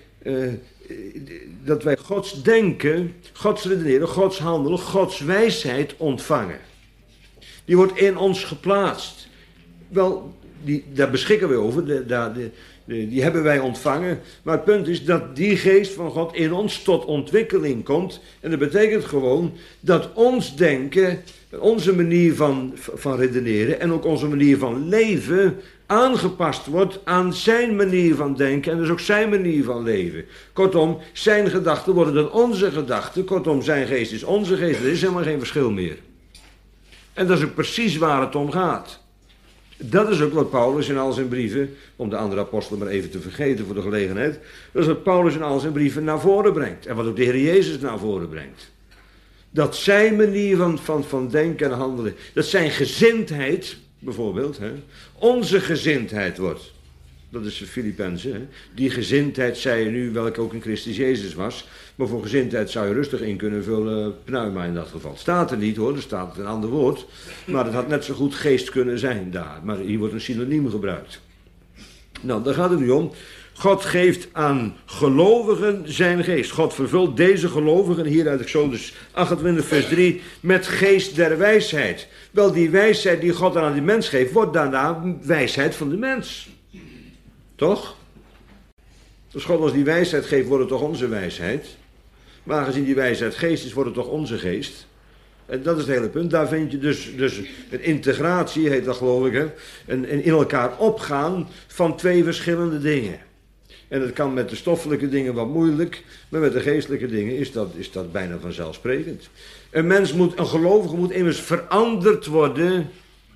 Speaker 1: Gods denken, Gods redeneren, Gods handelen, Gods wijsheid ontvangen. Die wordt in ons geplaatst. Wel, daar beschikken we over, die hebben wij ontvangen. Maar het punt is dat die geest van God in ons tot ontwikkeling komt. En dat betekent gewoon dat ons denken, onze manier van redeneren en ook onze manier van leven aangepast wordt aan zijn manier van denken en dus ook zijn manier van leven. Kortom, zijn gedachten worden dan onze gedachten. Kortom, zijn geest is onze geest. Er is helemaal geen verschil meer. En dat is ook precies waar het om gaat. Dat is ook wat Paulus in al zijn brieven, om de andere apostelen maar even te vergeten voor de gelegenheid, dat is wat Paulus in al zijn brieven naar voren brengt. En wat ook de Heer Jezus naar voren brengt. Dat zijn manier van denken en handelen, dat zijn gezindheid, bijvoorbeeld, onze gezindheid wordt. Dat is de Filippenzen. Die gezindheid, zei je nu, welke ook in Christus Jezus was. Maar voor gezindheid zou je rustig in kunnen vullen pneuma in dat geval. Staat er niet hoor, er staat een ander woord. Maar het had net zo goed geest kunnen zijn daar. Maar hier wordt een synoniem gebruikt. Nou, daar gaat het nu om. God geeft aan gelovigen zijn geest. God vervult deze gelovigen, hier uit Exodus 28 vers 3, met geest der wijsheid. Wel, die wijsheid die God aan die mens geeft, wordt daarna wijsheid van de mens. Toch? Als God ons die wijsheid geeft, wordt het toch onze wijsheid. Maar aangezien die wijsheid geest is, wordt het toch onze geest. En dat is het hele punt. Daar vind je dus een integratie, heet dat geloof ik, hè? En in elkaar opgaan van twee verschillende dingen. En het kan met de stoffelijke dingen wat moeilijk, maar met de geestelijke dingen is dat bijna vanzelfsprekend. Een gelovige moet immers veranderd worden.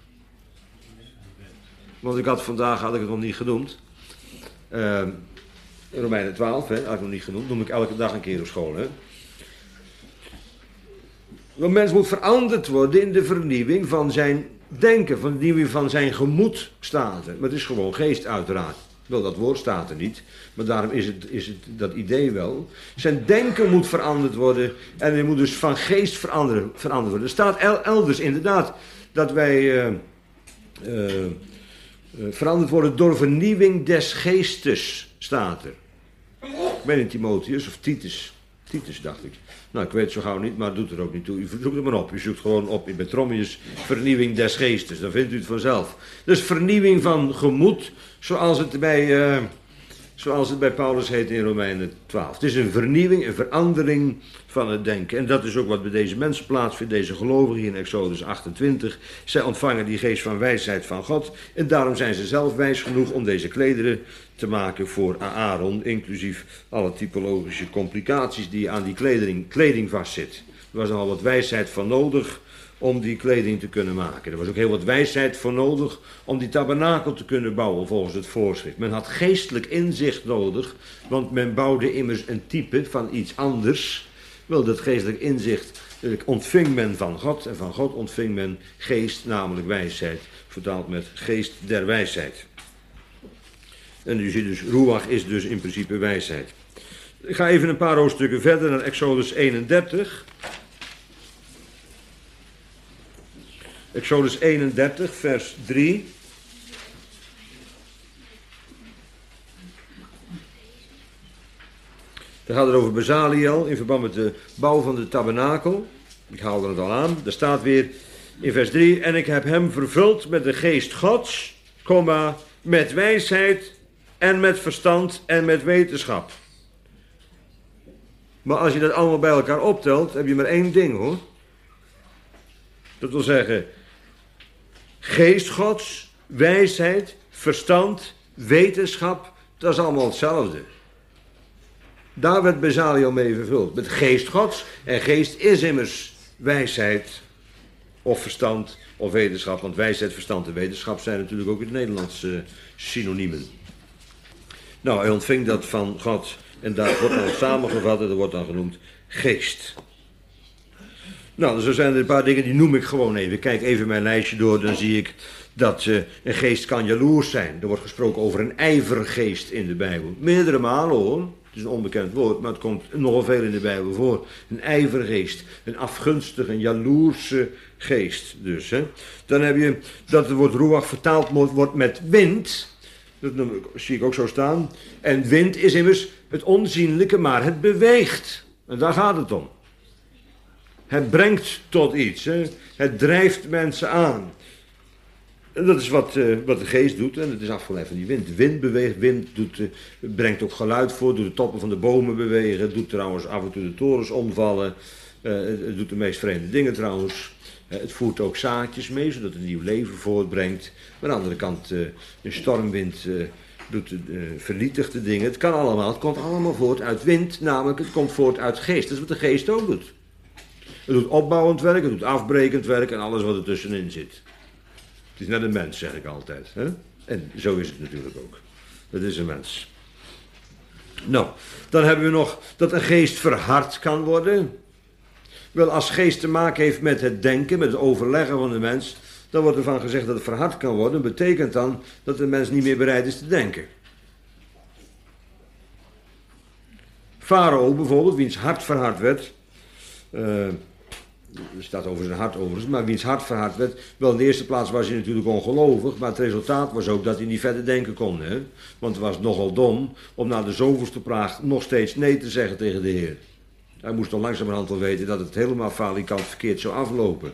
Speaker 1: Want vandaag had ik het nog niet genoemd. Romeinen 12, had ik nog niet genoemd, noem ik elke dag een keer op school. Hè? Een mens moet veranderd worden in de vernieuwing van zijn denken, van de vernieuwing van zijn gemoed staat er. Maar het is gewoon geest uiteraard. Wel, dat woord staat er niet, maar daarom is het dat idee wel. Zijn denken moet veranderd worden en hij moet dus van geest veranderd worden. Er staat elders inderdaad dat wij veranderd worden door vernieuwing des geestes, staat er. Ik ben in Timotheus of Titus. Titus dacht ik. Nou, ik weet het zo gauw niet, maar doet er ook niet toe. U zoekt het maar op. U zoekt gewoon op in Betrommius vernieuwing des geestes. Dan vindt u het vanzelf. Dus vernieuwing van gemoed, zoals het bij Paulus heet in Romeinen 12. Het is een vernieuwing, een verandering van het denken. En dat is ook wat bij deze mensen plaatsvindt, deze gelovigen in Exodus 28. Zij ontvangen die geest van wijsheid van God. En daarom zijn ze zelf wijs genoeg om deze klederen te maken voor Aaron, inclusief alle typologische complicaties die aan die kleding vastzit. Er was al wat wijsheid van nodig om die kleding te kunnen maken. Er was ook heel wat wijsheid voor nodig om die tabernakel te kunnen bouwen volgens het voorschrift. Men had geestelijk inzicht nodig, want men bouwde immers een type van iets anders. Wel, dat geestelijk inzicht ontving men van God en van God ontving men geest, namelijk wijsheid, vertaald met geest der wijsheid. En u ziet dus, Ruach is dus in principe wijsheid. Ik ga even een paar hoofdstukken verder naar Exodus 31. Exodus 31, vers 3. Daar gaat het over Bezaliel in verband met de bouw van de tabernakel. Ik haalde het al aan. Daar staat weer in vers 3. En ik heb hem vervuld met de geest Gods, met wijsheid en met verstand en met wetenschap. Maar als je dat allemaal bij elkaar optelt, heb je maar één ding hoor. Dat wil zeggen, geest Gods, wijsheid, verstand, wetenschap, dat is allemaal hetzelfde. Daar werd Bezaliel mee vervuld, met geest Gods. En geest is immers wijsheid of verstand of wetenschap. Want wijsheid, verstand en wetenschap zijn natuurlijk ook in het Nederlands synoniemen. Nou, hij ontving dat van God en daar wordt dan samengevat en dat wordt dan genoemd geest. Nou, zo zijn er een paar dingen die noem ik gewoon even. Ik kijk even mijn lijstje door, dan zie ik dat een geest kan jaloers zijn. Er wordt gesproken over een ijvergeest in de Bijbel. Meerdere malen hoor. Het is een onbekend woord, maar het komt nogal veel in de Bijbel voor. Een ijvergeest, een afgunstige, een jaloerse geest dus. Hè. Dan heb je dat het woord ruach vertaald wordt met wind. Dat zie ik ook zo staan. En wind is immers het onzienlijke, maar het beweegt. En daar gaat het om. Het brengt tot iets. Hè. Het drijft mensen aan. En dat is wat de geest doet. En het is afgeleid van die wind. De wind beweegt. Wind brengt ook geluid voort. Doet de toppen van de bomen bewegen. Het doet trouwens af en toe de torens omvallen. Het doet de meest vreemde dingen trouwens. Het voert ook zaadjes mee, zodat het een nieuw leven voortbrengt. Maar aan de andere kant, een stormwind vernietigt de dingen. Het kan allemaal. Het komt allemaal voort uit wind. Namelijk, het komt voort uit geest. Dat is wat de geest ook doet. Het doet opbouwend werk, het doet afbrekend werk en alles wat er tussenin zit. Het is net een mens, zeg ik altijd. Hè? En zo is het natuurlijk ook. Dat is een mens. Nou, dan hebben we nog dat een geest verhard kan worden. Wel, als geest te maken heeft met het denken, met het overleggen van de mens, dan wordt ervan gezegd dat het verhard kan worden. Dat betekent dan dat de mens niet meer bereid is te denken. Farao bijvoorbeeld, wiens hart verhard werd, Er staat over zijn hart overigens, maar wiens hart verhard werd. Wel, in de eerste plaats was hij natuurlijk ongelovig, maar het resultaat was ook dat hij niet verder denken kon. Hè? Want het was nogal dom om na de zoveelste praag nog steeds nee te zeggen tegen de Heer. Hij moest dan langzamerhand wel weten dat het helemaal falikant verkeerd zou aflopen.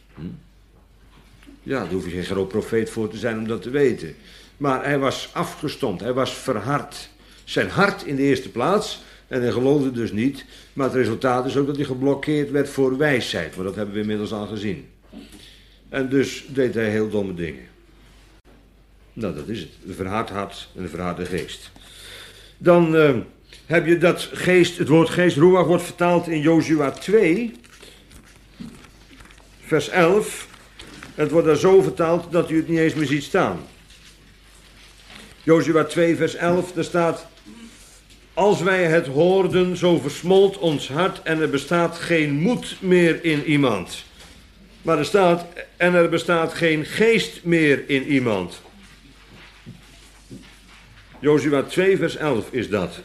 Speaker 1: Ja, daar hoef je geen groot profeet voor te zijn om dat te weten. Maar hij was afgestompt, hij was verhard. Zijn hart in de eerste plaats, en hij geloofde dus niet. Maar het resultaat is ook dat hij geblokkeerd werd voor wijsheid, want dat hebben we inmiddels al gezien. En dus deed hij heel domme dingen. Nou, dat is het. Een verhard hart en een verharde geest. Dan heb je dat geest, het woord geest, ruach, wordt vertaald in Jozua 2, vers 11. Het wordt daar zo vertaald dat u het niet eens meer ziet staan. Jozua 2 vers 11, daar staat: als wij het hoorden, zo versmolt ons hart en er bestaat geen moed meer in iemand. Maar er staat, en er bestaat geen geest meer in iemand. Jozua 2 vers 11 is dat.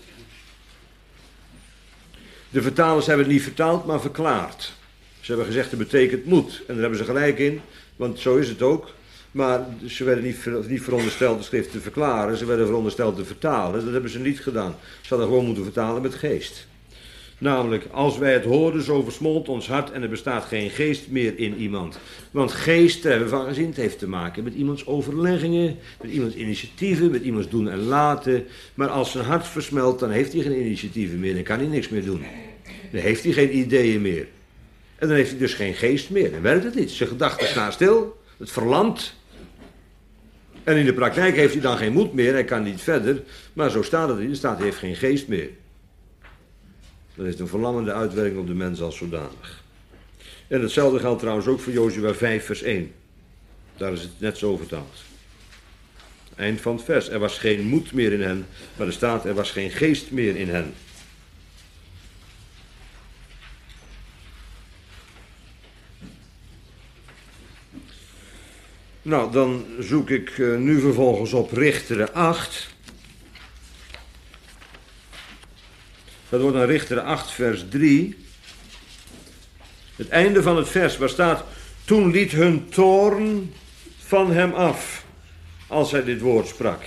Speaker 1: De vertalers hebben het niet vertaald, maar verklaard. Ze hebben gezegd, het betekent moed. En daar hebben ze gelijk in, want zo is het ook. Maar ze werden niet verondersteld de schrift te verklaren, ze werden verondersteld te vertalen. Dat hebben ze niet gedaan. Ze hadden gewoon moeten vertalen met geest. Namelijk, als wij het horen, zo versmolt ons hart en er bestaat geen geest meer in iemand. Want geest, daar hebben we van gezien, het heeft te maken met iemands overleggingen, met iemands initiatieven, met iemands doen en laten. Maar als zijn hart versmelt, dan heeft hij geen initiatieven meer, dan kan hij niks meer doen. Dan heeft hij geen ideeën meer. En dan heeft hij dus geen geest meer. Dan werkt het niet. Zijn gedachten staan stil, het verlamt. En in de praktijk heeft hij dan geen moed meer, hij kan niet verder. Maar zo staat het in, er staat hij heeft geen geest meer. Dat heeft een verlammende uitwerking op de mens als zodanig. En hetzelfde geldt trouwens ook voor Jozua 5 vers 1. Daar is het net zo vertaald. Eind van het vers. Er was geen moed meer in hen, maar er staat er was geen geest meer in hen. Nou, dan zoek ik nu vervolgens op Richteren 8. Dat wordt dan Richteren 8 vers 3. Het einde van het vers waar staat: toen liet hun toorn van hem af, als hij dit woord sprak.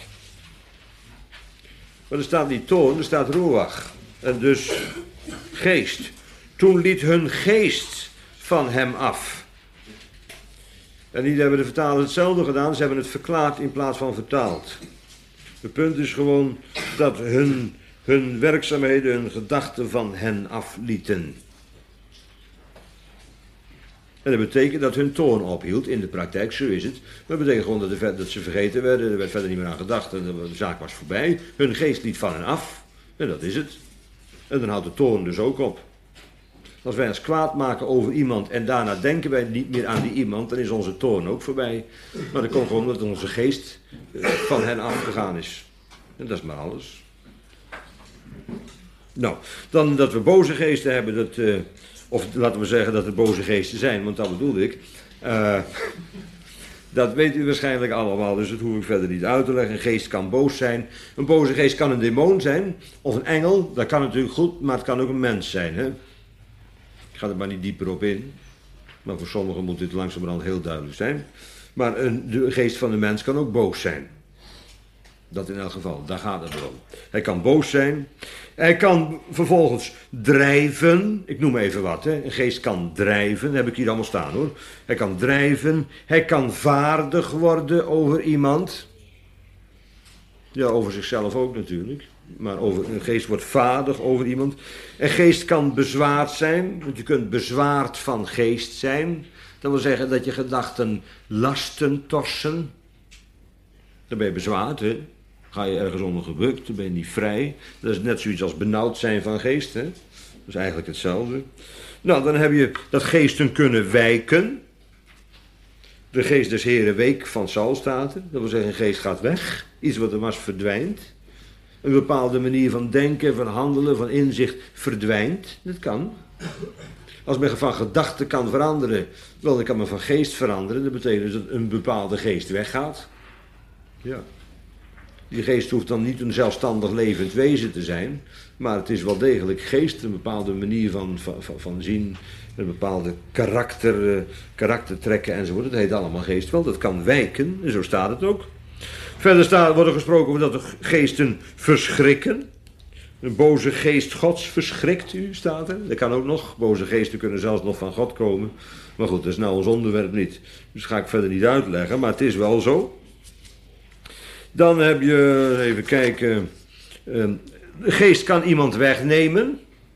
Speaker 1: Maar er staat niet toorn, er staat ruach. En dus geest. Toen liet hun geest van hem af. En hier hebben de vertalers hetzelfde gedaan, ze hebben het verklaard in plaats van vertaald. Het punt is gewoon dat hun werkzaamheden, hun gedachten van hen aflieten. En dat betekent dat hun toorn ophield, in de praktijk, zo is het. Maar dat betekent gewoon dat ze vergeten werden, er werd verder niet meer aan gedacht en de zaak was voorbij. Hun geest liet van hen af, en dat is het. En dan houdt de toorn dus ook op. Als wij ons kwaad maken over iemand en daarna denken wij niet meer aan die iemand, dan is onze toorn ook voorbij. Maar dat komt gewoon omdat onze geest van hen afgegaan is. En dat is maar alles. Nou, dan dat we boze geesten hebben, of laten we zeggen dat er boze geesten zijn, want dat bedoelde ik. Dat weet u waarschijnlijk allemaal, dus dat hoef ik verder niet uit te leggen. Een geest kan boos zijn. Een boze geest kan een demon zijn, of een engel. Dat kan natuurlijk goed, maar het kan ook een mens zijn. Hè? Ik ga er maar niet dieper op in. Maar voor sommigen moet dit langzamerhand heel duidelijk zijn. Maar de geest van de mens kan ook boos zijn. Dat in elk geval, daar gaat het om. Hij kan boos zijn. Hij kan vervolgens drijven. Ik noem even wat. Hè. Een geest kan drijven. Dat heb ik hier allemaal staan hoor. Hij kan drijven. Hij kan vaardig worden over iemand. Ja, over zichzelf ook natuurlijk. Maar een geest wordt vaardig over iemand. Een geest kan bezwaard zijn. Want je kunt bezwaard van geest zijn. Dat wil zeggen dat je gedachten lasten torsen. Dan ben je bezwaard, hè. Ga je ergens onder gebukt, dan ben je niet vrij. Dat is net zoiets als benauwd zijn van geest, hè. Dat is eigenlijk hetzelfde. Nou, dan heb je dat geesten kunnen wijken. De geest des Heren week van Saul staat er. Dat wil zeggen, een geest gaat weg. Iets wat er was verdwijnt. Een bepaalde manier van denken, van handelen, van inzicht verdwijnt. Dat kan. Als men van gedachten kan veranderen, wel, dan kan men van geest veranderen. Dat betekent dus dat een bepaalde geest weggaat. Ja. Die geest hoeft dan niet een zelfstandig levend wezen te zijn, maar het is wel degelijk geest, een bepaalde manier van zien, een bepaalde karaktertrekken enzovoort. Dat heet allemaal geest wel, dat kan wijken, en zo staat het ook. Verder wordt er gesproken over dat de geesten verschrikken. Een boze geest Gods verschrikt u, staat er. Dat kan ook nog. Boze geesten kunnen zelfs nog van God komen. Maar goed, dat is nou ons onderwerp niet. Dus ga ik verder niet uitleggen, maar het is wel zo. Dan heb je, even kijken, de geest kan iemand wegnemen.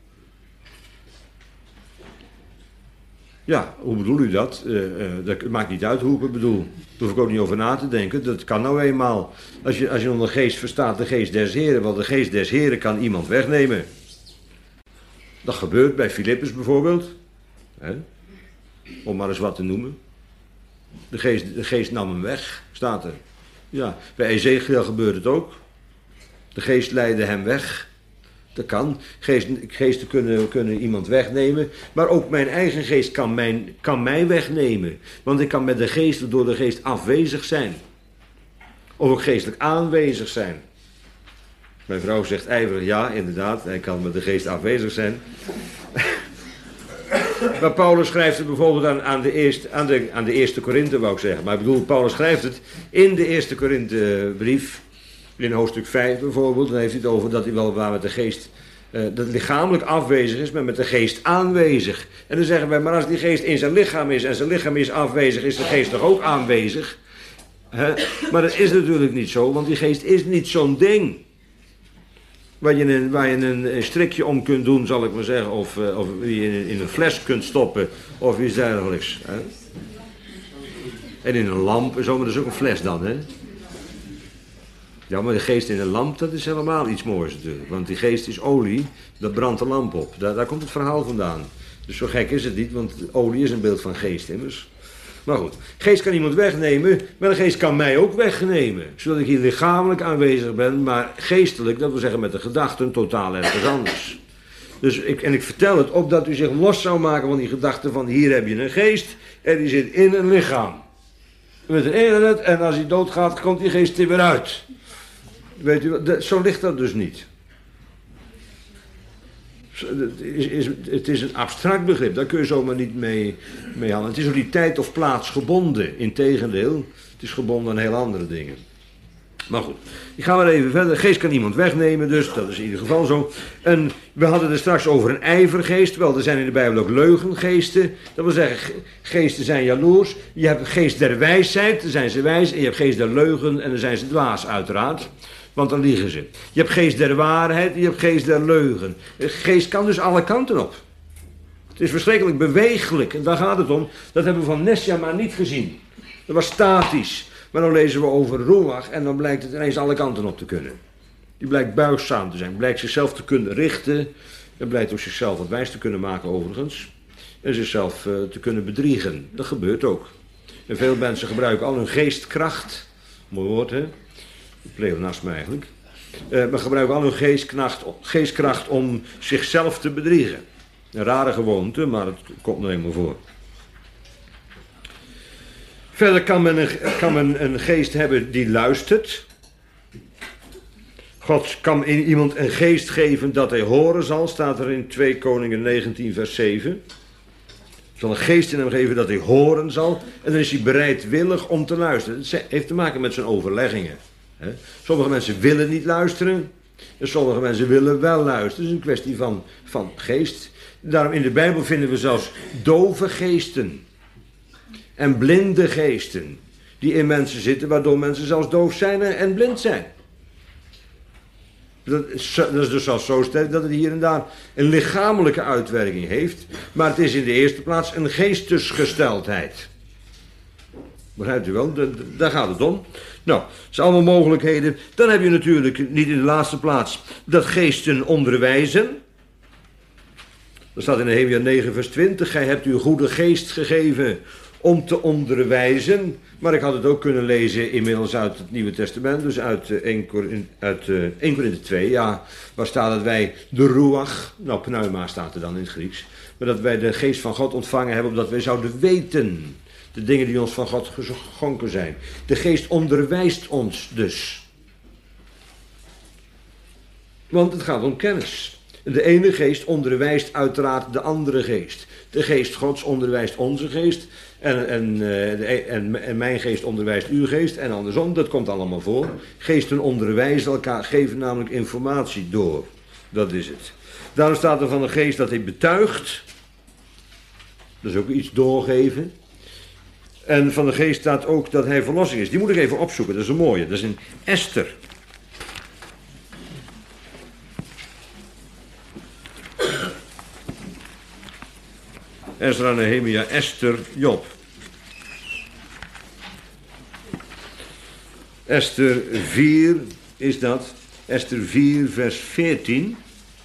Speaker 1: Ja, hoe bedoel u dat? Dat maakt niet uit hoe ik het bedoel. Daar hoef ik ook niet over na te denken. Dat kan nou eenmaal. Als je onder geest verstaat de geest des Heren, want de geest des Heren kan iemand wegnemen. Dat gebeurt bij Filippus bijvoorbeeld. Om maar eens wat te noemen. De geest nam hem weg, staat er. Ja, bij Ezekiel gebeurt het ook. De geest leidde hem weg. Dat kan. Geesten kunnen iemand wegnemen. Maar ook mijn eigen geest kan mij wegnemen. Want ik kan met de geest, door de geest afwezig zijn. Of ook geestelijk aanwezig zijn. Mijn vrouw zegt ijverig, ja, inderdaad. Hij kan met de geest afwezig zijn. Maar Paulus schrijft het bijvoorbeeld aan de eerste Korinthe, wou ik zeggen. Maar ik bedoel, Paulus schrijft het in de eerste Korinthebrief. In hoofdstuk 5 bijvoorbeeld, dan heeft hij het over dat hij wel waar met de geest, dat lichamelijk afwezig is, maar met de geest aanwezig. En dan zeggen wij, maar als die geest in zijn lichaam is en zijn lichaam is afwezig, is de geest toch ook aanwezig? Maar dat is natuurlijk niet zo, want die geest is niet zo'n ding. Waar je een strikje om kunt doen, zal ik maar zeggen, of je in een fles kunt stoppen, of iets dergelijks. En in een lamp, zo, maar dat is ook een fles dan, hè. Ja, maar de geest in een lamp, dat is helemaal iets moois natuurlijk. Want die geest is olie, dat brandt de lamp op. Daar komt het verhaal vandaan. Dus zo gek is het niet, want olie is een beeld van geest immers. Maar goed, geest kan iemand wegnemen, maar de geest kan mij ook wegnemen. Zodat ik hier lichamelijk aanwezig ben, maar geestelijk, dat wil zeggen met de gedachten, totaal ergens anders. Dus ik vertel het opdat u zich los zou maken van die gedachte van hier heb je een geest en die zit in een lichaam. Met een internet en als hij doodgaat, komt die geest er weer uit. Weet u, zo ligt dat dus niet. Het is een abstract begrip, daar kun je zomaar niet mee handelen. Het is ook niet tijd of plaats gebonden, integendeel. Het is gebonden aan heel andere dingen. Maar goed, ik ga maar even verder. Geest kan iemand wegnemen, dus dat is in ieder geval zo. En we hadden het straks over een ijvergeest. Wel, er zijn in de Bijbel ook leugengeesten. Dat wil zeggen, geesten zijn jaloers. Je hebt geest der wijsheid, dan zijn ze wijs. En je hebt geest der leugen en dan zijn ze dwaas, uiteraard. Want dan liegen ze. Je hebt geest der waarheid, je hebt geest der leugen. De geest kan dus alle kanten op. Het is verschrikkelijk bewegelijk. En daar gaat het om. Dat hebben we van Nesja maar niet gezien. Dat was statisch. Maar dan lezen we over Ruach en dan blijkt het ineens alle kanten op te kunnen. Die blijkt buigzaam te zijn, blijkt zichzelf te kunnen richten. En blijkt ook zichzelf wat wijs te kunnen maken overigens. En zichzelf te kunnen bedriegen. Dat gebeurt ook. En veel mensen gebruiken al hun geestkracht. Mooi woord, hè? Pleonasme eigenlijk. Maar gebruiken al hun geestkracht om zichzelf te bedriegen. Een rare gewoonte, maar het komt nog eenmaal voor. Verder kan men een geest hebben die luistert. God kan in iemand een geest geven dat hij horen zal, staat er in 2 Koningen 19 vers 7. Zal een geest in hem geven dat hij horen zal en dan is hij bereidwillig om te luisteren. Het heeft te maken met zijn overleggingen. Sommige mensen willen niet luisteren en sommige mensen willen wel luisteren. Het is een kwestie van geest. Daarom in de Bijbel vinden we zelfs dove geesten. En blinde geesten die in mensen zitten, waardoor mensen zelfs doof zijn en blind zijn. Dat is dus zelfs zo sterk dat het hier en daar een lichamelijke uitwerking heeft. Maar het is in de eerste plaats een geestesgesteldheid. Begrijpt u wel? Daar gaat het om. Nou, dat zijn allemaal mogelijkheden. Dan heb je natuurlijk niet in de laatste plaats dat geesten onderwijzen. Dat staat in Nehemia 9 vers 20. Gij hebt uw goede geest gegeven om te onderwijzen. Maar ik had het ook kunnen lezen inmiddels uit het Nieuwe Testament. Dus uit 1 Korinthe 2. Ja, waar staat dat wij de Ruach, nou pneuma staat er dan in het Grieks. Maar dat wij de geest van God ontvangen hebben omdat wij zouden weten. De dingen die ons van God geschonken zijn. De geest onderwijst ons dus. Want het gaat om kennis. De ene geest onderwijst uiteraard de andere geest. De geest Gods onderwijst onze geest. En mijn geest onderwijst uw geest. En andersom, dat komt allemaal voor. Geesten onderwijzen elkaar, geven namelijk informatie door. Dat is het. Daarom staat er van de geest dat hij betuigt. Dat is ook iets doorgeven. En van de geest staat ook dat hij verlossing is. Die moet ik even opzoeken, dat is een mooie. Dat is in Esther. Ezra, Nehemia, Esther, Job. Esther 4 is dat. Esther 4 vers 14.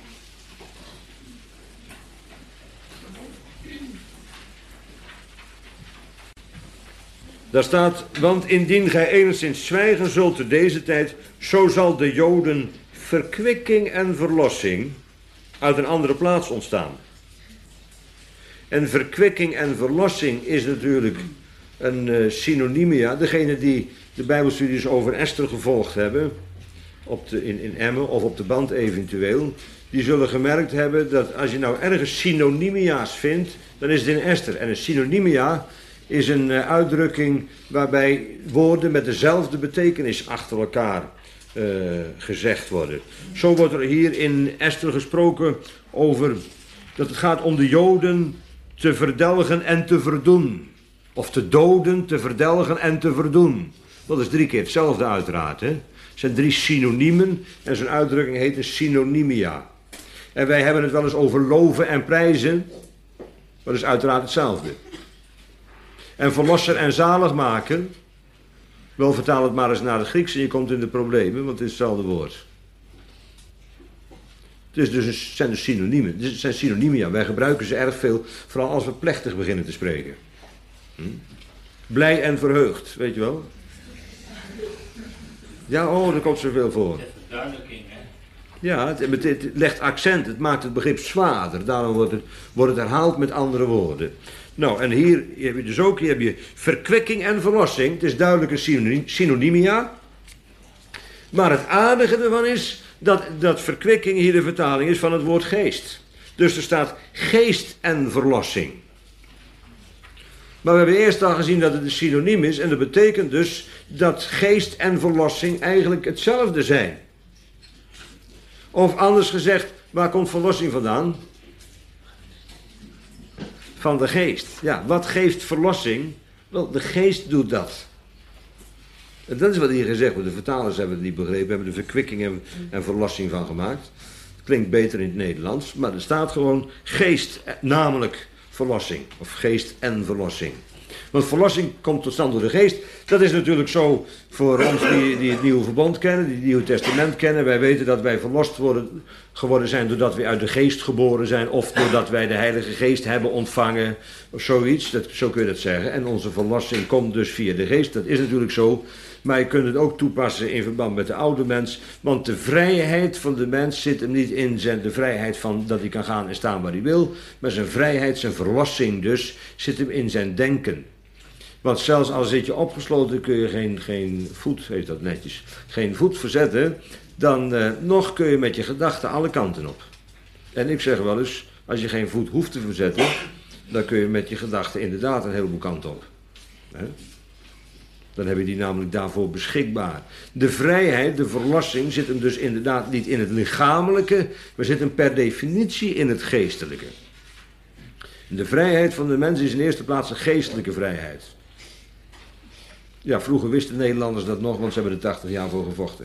Speaker 1: Daar staat, want indien gij enigszins zwijgen zult te deze tijd, zo zal de Joden verkwikking en verlossing uit een andere plaats ontstaan. En verkwikking en verlossing is natuurlijk een synonymia. Degene die de Bijbelstudies over Esther gevolgd hebben, in Emmen of op de band eventueel, die zullen gemerkt hebben dat als je nou ergens synonymia's vindt, dan is het in Esther. En een synonymia is een uitdrukking waarbij woorden met dezelfde betekenis achter elkaar gezegd worden. Zo wordt er hier in Esther gesproken over dat het gaat om de Joden te verdelgen en te verdoen. Of te doden, te verdelgen en te verdoen. Dat is 3 keer hetzelfde uiteraard. Hè? Het zijn 3 synoniemen en zo'n uitdrukking heet een synonymia. En wij hebben het wel eens over loven en prijzen. Dat is uiteraard hetzelfde. En verlossen en zalig maken. Wel, vertaal het maar eens naar het Grieks en je komt in de problemen, want het is hetzelfde woord. Het zijn dus synoniemen. Het zijn synonymia. Wij gebruiken ze erg veel, vooral als we plechtig beginnen te spreken. Blij en verheugd, weet je wel? Ja, daar komt zoveel voor.
Speaker 2: Verduidelijking, hè?
Speaker 1: Ja, het legt accent, het maakt het begrip zwaarder. Daarom wordt het herhaald met andere woorden. Nou, en hier heb je dus ook, hier heb je verkwikking en verlossing. Het is duidelijk een synonymia. Maar het aardige ervan is dat verkwikking hier de vertaling is van het woord geest. Dus er staat geest en verlossing. Maar we hebben eerst al gezien dat het een synoniem is. En dat betekent dus dat geest en verlossing eigenlijk hetzelfde zijn. Of anders gezegd, waar komt verlossing vandaan? Van de geest. Ja, wat geeft verlossing? Wel, de geest doet dat. En dat is wat hier gezegd wordt. De vertalers hebben het niet begrepen, hebben er verkwikking en verlossing van gemaakt. Het klinkt beter in het Nederlands, maar er staat gewoon geest, namelijk verlossing. Of geest en verlossing. Want verlossing komt tot stand door de geest. Dat is natuurlijk zo voor ons die het Nieuwe Verbond kennen, die het Nieuwe Testament kennen. Wij weten dat wij verlost geworden zijn doordat wij uit de geest geboren zijn. Of doordat wij de Heilige Geest hebben ontvangen. Of zoiets, zo kun je dat zeggen. En onze verlossing komt dus via de geest. Dat is natuurlijk zo. Maar je kunt het ook toepassen in verband met de oude mens. Want de vrijheid van de mens zit hem niet in de vrijheid van dat hij kan gaan en staan waar hij wil. Maar zijn vrijheid, zijn verlossing dus, zit hem in zijn denken. Want zelfs al zit je opgesloten kun je geen voet, heet dat netjes, geen voet verzetten. Dan nog kun je met je gedachten alle kanten op. En ik zeg wel eens, als je geen voet hoeft te verzetten, dan kun je met je gedachten inderdaad een heleboel kanten op. Dan heb je die namelijk daarvoor beschikbaar. De vrijheid, de verlossing zit hem dus inderdaad niet in het lichamelijke, maar zit hem per definitie in het geestelijke. De vrijheid van de mens is in eerste plaats een geestelijke vrijheid. Ja, vroeger wisten Nederlanders dat nog, want ze hebben er 80 jaar voor gevochten.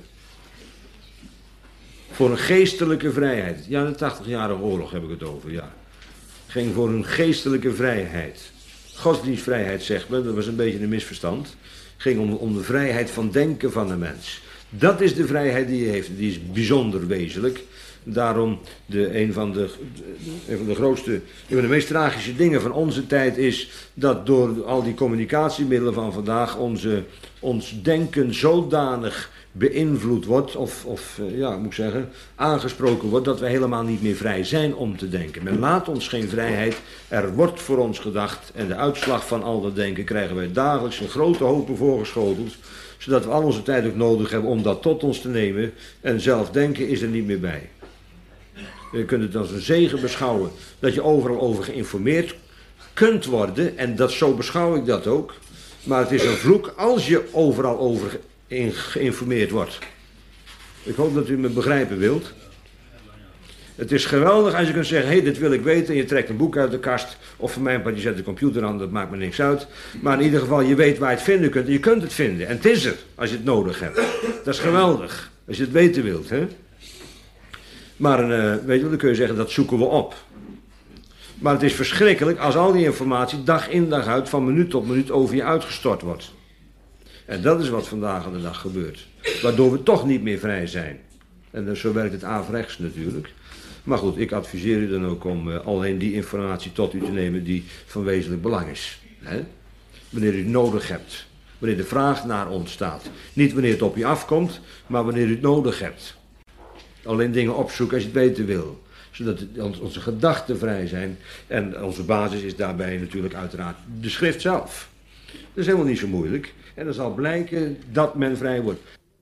Speaker 1: Voor een geestelijke vrijheid. Ja, de 80-jarige oorlog heb ik het over, ja. Ging voor een geestelijke vrijheid. Godsdienstvrijheid zegt men, dat was een beetje een misverstand. Ging om de vrijheid van denken van de mens. Dat is de vrijheid die je heeft. Die is bijzonder wezenlijk. Daarom een van de grootste, een van de meest tragische dingen van onze tijd is dat door al die communicatiemiddelen van vandaag ons denken zodanig beïnvloed wordt aangesproken wordt dat we helemaal niet meer vrij zijn om te denken. Men laat ons geen vrijheid, er wordt voor ons gedacht en de uitslag van al dat denken krijgen wij dagelijks een grote hopen voorgeschoteld. zodat we al onze tijd ook nodig hebben om dat tot ons te nemen. En zelf denken is er niet meer bij. Je kunt het als een zegen beschouwen dat je overal over geïnformeerd kunt worden. En dat, zo beschouw ik dat ook. Maar het is een vloek als je overal over geïnformeerd wordt. Ik hoop dat u me begrijpen wilt. Het is geweldig als je kunt zeggen, hé, dit wil ik weten. En je trekt een boek uit de kast. Of voor mijn part, je zet de computer aan, dat maakt me niks uit. Maar in ieder geval, je weet waar je het vinden kunt. En je kunt het vinden. En het is er, als je het nodig hebt. Dat is geweldig. Als je het weten wilt, hè. Maar weet je wat, dan kun je zeggen, dat zoeken we op. Maar het is verschrikkelijk als al die informatie dag in dag uit, van minuut tot minuut over je uitgestort wordt. En dat is wat vandaag aan de dag gebeurt. Waardoor we toch niet meer vrij zijn. En dus zo werkt het averechts natuurlijk. Maar goed, ik adviseer u dan ook om alleen die informatie tot u te nemen die van wezenlijk belang is. Hè? Wanneer u het nodig hebt. Wanneer de vraag naar ontstaat. Niet wanneer het op je afkomt, maar wanneer u het nodig hebt. Alleen dingen opzoeken als je het weten wil. Zodat onze gedachten vrij zijn. En onze basis is daarbij natuurlijk uiteraard de schrift zelf. Dat is helemaal niet zo moeilijk. En dan zal blijken dat men vrij wordt.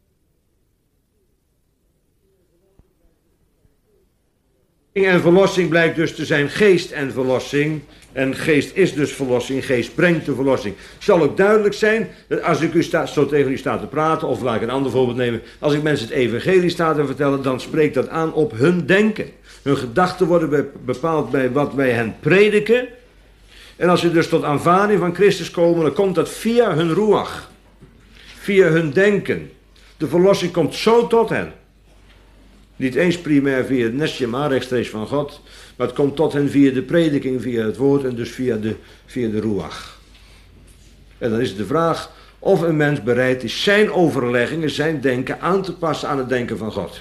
Speaker 1: En verlossing blijkt dus te zijn geest en verlossing. En geest is dus verlossing, geest brengt de verlossing. Zal ook duidelijk zijn, dat als ik zo tegen u sta te praten, of laat ik een ander voorbeeld nemen. Als ik mensen het evangelie sta te vertellen, dan spreekt dat aan op hun denken. Hun gedachten worden bepaald bij wat wij hen prediken. En als ze dus tot aanvaarding van Christus komen, dan komt dat via hun ruach. Via hun denken. De verlossing komt zo tot hen. Niet eens primair via het neshama, rechtstreeks van God. Maar het komt tot hen via de prediking, via het woord en dus via de ruach. En dan is het de vraag of een mens bereid is zijn overleggingen, zijn denken aan te passen aan het denken van God.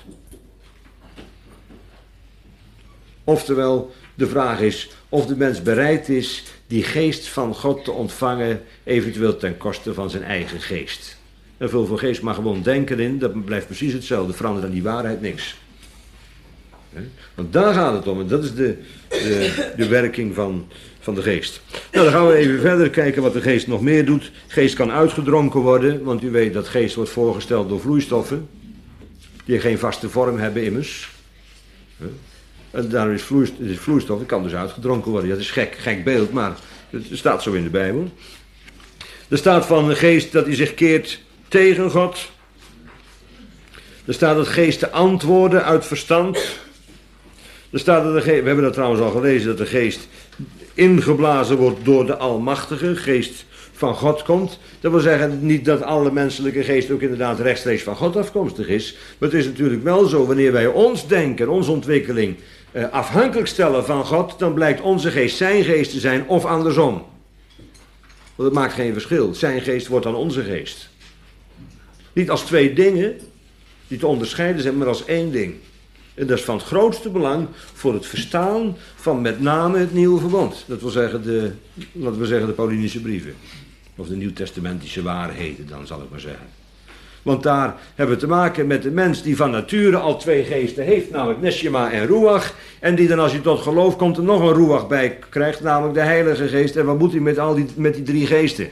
Speaker 1: Oftewel, de vraag is of de mens bereid is die geest van God te ontvangen, eventueel ten koste van zijn eigen geest. En vul voor geest maar gewoon denken in, dat blijft precies hetzelfde, verandert aan die waarheid niks. Want daar gaat het om en dat is de werking van de geest. Nou, dan gaan we even verder kijken wat de geest nog meer doet. Geest kan uitgedronken worden, want u weet dat geest wordt voorgesteld door vloeistoffen. Die geen vaste vorm hebben immers. En daarom is vloeistof, het kan dus uitgedronken worden. Ja, dat is gek beeld, maar het staat zo in de Bijbel. Er staat van de geest dat hij zich keert tegen God. Er staat dat geesten antwoorden uit verstand. Er staat dat we hebben dat trouwens al gelezen, dat de geest ingeblazen wordt door de Almachtige, geest van God komt. Dat wil zeggen niet dat alle menselijke geest ook inderdaad rechtstreeks van God afkomstig is. Maar het is natuurlijk wel zo, wanneer wij ons denken, onze ontwikkeling afhankelijk stellen van God, dan blijkt onze geest zijn geest te zijn of andersom. Want dat maakt geen verschil. Zijn geest wordt dan onze geest. Niet als twee dingen die te onderscheiden zijn, maar als één ding. En dat is van het grootste belang voor het verstaan van met name het Nieuwe Verbond. Dat wil zeggen de Paulinische brieven. Of de Nieuwtestamentische waarheden dan, zal ik maar zeggen. Want daar hebben we te maken met de mens die van nature al twee geesten heeft, namelijk neshama en ruach. En die dan als hij tot geloof komt er nog een ruach bij krijgt, namelijk de Heilige Geest. En wat moet hij met die drie geesten?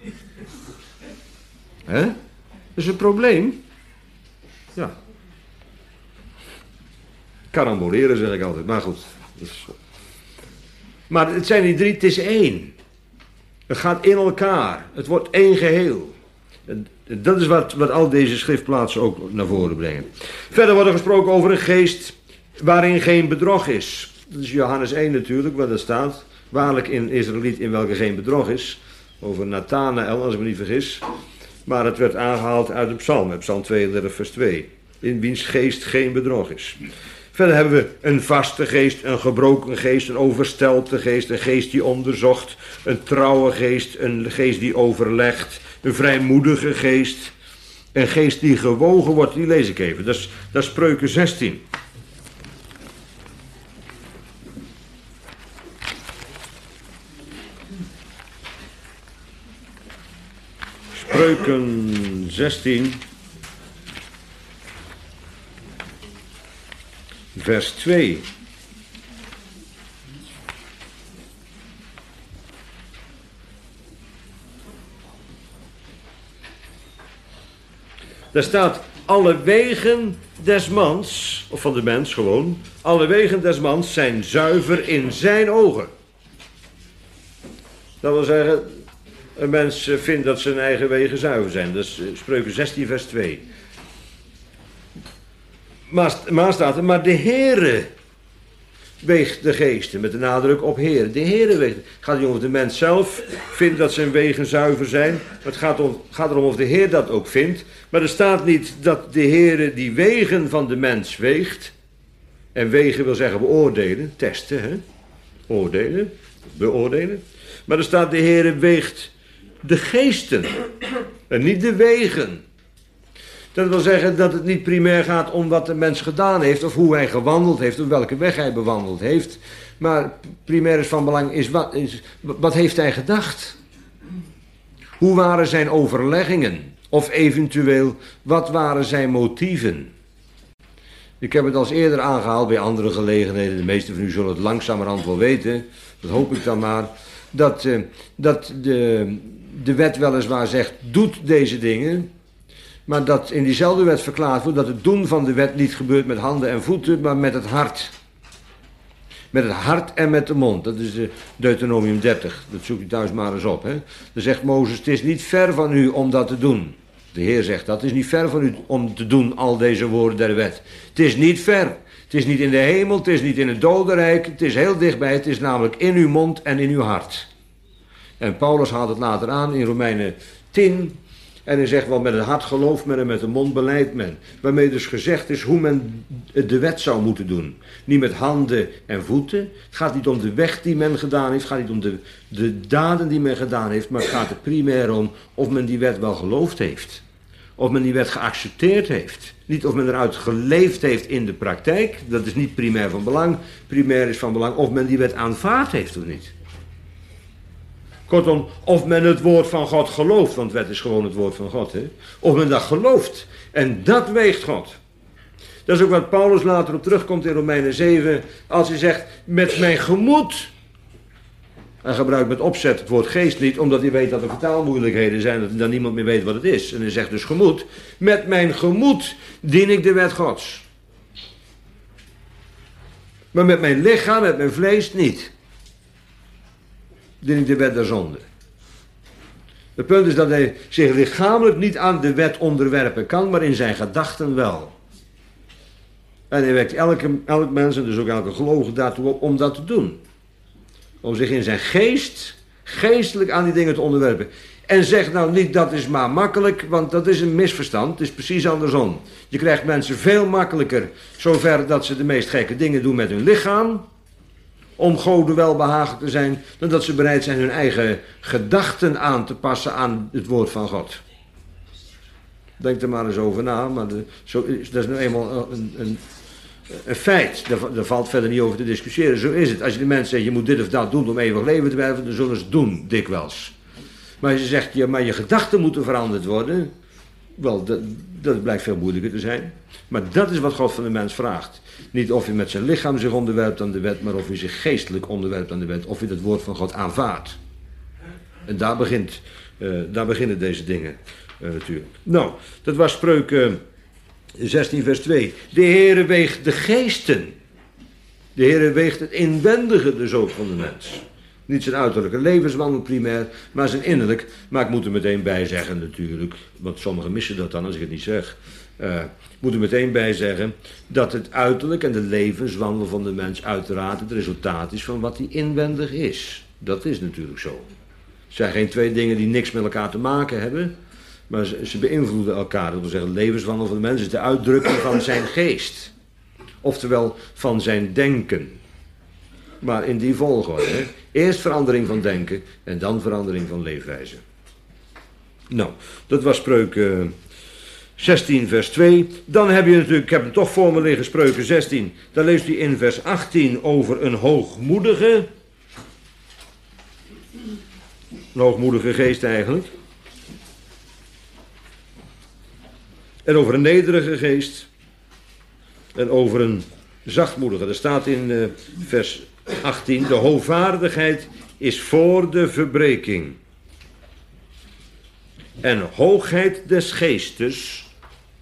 Speaker 1: Hè? Dat is een probleem. Ja. Karamboleren zeg ik altijd, maar goed. Maar het zijn die drie, het is één. Het gaat in elkaar. Het wordt één geheel. En dat is wat al deze schriftplaatsen ook naar voren brengen. Verder wordt er gesproken over een geest waarin geen bedrog is. Dat is Johannes 1 natuurlijk, waar dat staat. Waarlijk in Israëliet in welke geen bedrog is. Over Nathanael, als ik me niet vergis. Maar het werd aangehaald uit de psalm, psalm 32 vers 2. In wiens geest geen bedrog is. Verder hebben we een vaste geest, een gebroken geest, een overstelpte geest, een geest die onderzocht, een trouwe geest, een geest die overlegt, een vrijmoedige geest, een geest die gewogen wordt, die lees ik even, dat is Spreuken 16. Spreuken 16, vers 2. Daar staat, alle wegen des mans, of van de mens gewoon, alle wegen des mans zijn zuiver in zijn ogen. Dat wil zeggen, een mens vindt dat zijn eigen wegen zuiver zijn. Dat is Spreuken 16 vers 2. Maar staat er, maar de Heere weegt de geesten, met de nadruk op Heer. De Heere weegt. Het gaat niet om of de mens zelf vindt dat zijn wegen zuiver zijn. Het gaat erom of de Heer dat ook vindt. Maar er staat niet dat de Heere die wegen van de mens weegt. En wegen wil zeggen beoordelen, testen, hè? Oordelen, beoordelen. Maar er staat de Heere weegt de geesten en niet de wegen. Dat wil zeggen dat het niet primair gaat om wat de mens gedaan heeft, of hoe hij gewandeld heeft, of welke weg hij bewandeld heeft. Maar primair is van belang is wat heeft hij gedacht? Hoe waren zijn overleggingen? Of eventueel, wat waren zijn motieven? Ik heb het als eerder aangehaald bij andere gelegenheden. De meesten van u zullen het langzamerhand wel weten. Dat hoop ik dan maar. Dat de wet weliswaar zegt, doet deze dingen. Maar dat in diezelfde wet verklaard wordt dat het doen van de wet niet gebeurt met handen en voeten, maar met het hart. Met het hart en met de mond. Dat is Deuteronomium 30. Dat zoekt u thuis maar eens op. Hè? Dan zegt Mozes, het is niet ver van u om dat te doen. De Heer zegt dat. Het is niet ver van u om te doen al deze woorden der wet. Het is niet ver. Het is niet in de hemel, het is niet in het dodenrijk. Het is heel dichtbij. Het is namelijk in uw mond en in uw hart. En Paulus haalt het later aan in Romeinen 10. En hij zegt wel, met het hart gelooft men en met de mond belijdt men. Waarmee dus gezegd is hoe men de wet zou moeten doen. Niet met handen en voeten. Het gaat niet om de weg die men gedaan heeft. Het gaat niet om de daden die men gedaan heeft. Maar het gaat er primair om of men die wet wel geloofd heeft. Of men die wet geaccepteerd heeft. Niet of men eruit geleefd heeft in de praktijk. Dat is niet primair van belang. Primair is van belang of men die wet aanvaard heeft of niet. Kortom, of men het woord van God gelooft, want wet is gewoon het woord van God, hè? Of men dat gelooft. En dat weegt God. Dat is ook wat Paulus later op terugkomt in Romeinen 7, als hij zegt, met mijn gemoed. Hij gebruikt met opzet het woord geest niet, omdat hij weet dat er vertaalmoeilijkheden zijn, dat dan niemand meer weet wat het is. En hij zegt dus gemoed. Met mijn gemoed dien ik de wet Gods. Maar met mijn lichaam, met mijn vlees niet. Dien ik de wet der zonde. Het punt is dat hij zich lichamelijk niet aan de wet onderwerpen kan, maar in zijn gedachten wel. En hij wekt elk mens, en dus ook elke gelovige daartoe op om dat te doen. Om zich in zijn geestelijk aan die dingen te onderwerpen. En zeg nou niet dat is maar makkelijk, want dat is een misverstand. Het is precies andersom. Je krijgt mensen veel makkelijker zover dat ze de meest gekke dingen doen met hun lichaam. Om Goden welbehagelijk te zijn, dan dat ze bereid zijn hun eigen gedachten aan te passen aan het woord van God. Denk er maar eens over na, maar dat is nu eenmaal een feit. Daar valt verder niet over te discussiëren. Zo is het. Als je de mensen zegt, je moet dit of dat doen om eeuwig leven te werven, dan zullen ze het doen, dikwijls. Maar als je zegt, ja, maar je gedachten moeten veranderd worden, wel, dat blijkt veel moeilijker te zijn. Maar dat is wat God van de mens vraagt. Niet of hij met zijn lichaam zich onderwerpt aan de wet, maar of hij zich geestelijk onderwerpt aan de wet. Of hij het woord van God aanvaardt. En daar beginnen deze dingen natuurlijk. Nou, dat was Spreuken 16 vers 2. De Heere weegt de geesten. De Heere weegt het inwendige dus ook van de mens. Niet zijn uiterlijke levenswandel primair, maar zijn innerlijk. Maar ik moet er meteen bij zeggen natuurlijk, want sommigen missen dat dan als ik het niet zeg. Ik moet er meteen bij zeggen dat het uiterlijk en de levenswandel van de mens uiteraard het resultaat is van wat hij inwendig is. Dat is natuurlijk zo. Het zijn geen twee dingen die niks met elkaar te maken hebben, maar ze beïnvloeden elkaar. Dat wil zeggen, de levenswandel van de mens is de uitdrukking van zijn geest. Oftewel van zijn denken. Maar in die volgorde. Hè? Eerst verandering van denken en dan verandering van leefwijze. Nou, dat was Spreuken 16 vers 2. Dan heb je natuurlijk, ik heb het toch voor me liggen, Spreuken 16. Dan leest u in vers 18 over een hoogmoedige. Een hoogmoedige geest eigenlijk. En over een nederige geest. En over een zachtmoedige. Er staat in vers 18. De hoogvaardigheid is voor de verbreking. En hoogheid des geestes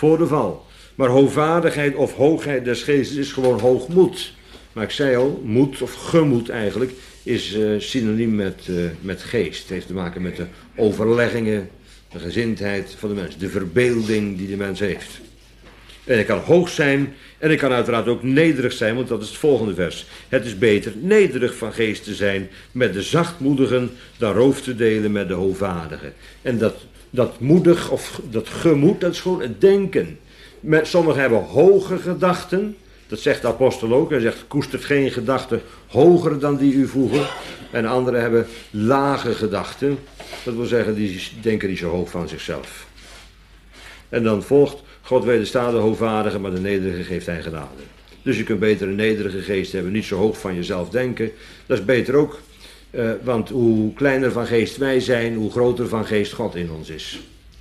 Speaker 1: voor de val. Maar hoogvaardigheid of hoogheid des geestes is gewoon hoogmoed. Maar ik zei al, moed of gemoed eigenlijk is synoniem met geest. Het heeft te maken met de overleggingen, de gezindheid van de mens, de verbeelding die de mens heeft. En ik kan hoog zijn en ik kan uiteraard ook nederig zijn, want dat is het volgende vers. Het is beter nederig van geest te zijn met de zachtmoedigen dan roof te delen met de hoogvaardigen. En dat moedig of dat gemoed, dat is gewoon het denken. Sommigen hebben hoge gedachten, dat zegt de apostel ook. Hij zegt, koestert geen gedachten hoger dan die u voegen. En anderen hebben lage gedachten, dat wil zeggen, die denken niet zo hoog van zichzelf. En dan volgt, God wederstaat de hoogvaardige, maar de nederige geeft hij genade. Dus je kunt beter een nederige geest hebben, niet zo hoog van jezelf denken. Dat is beter ook, want hoe kleiner van geest wij zijn, hoe groter van geest God in ons is.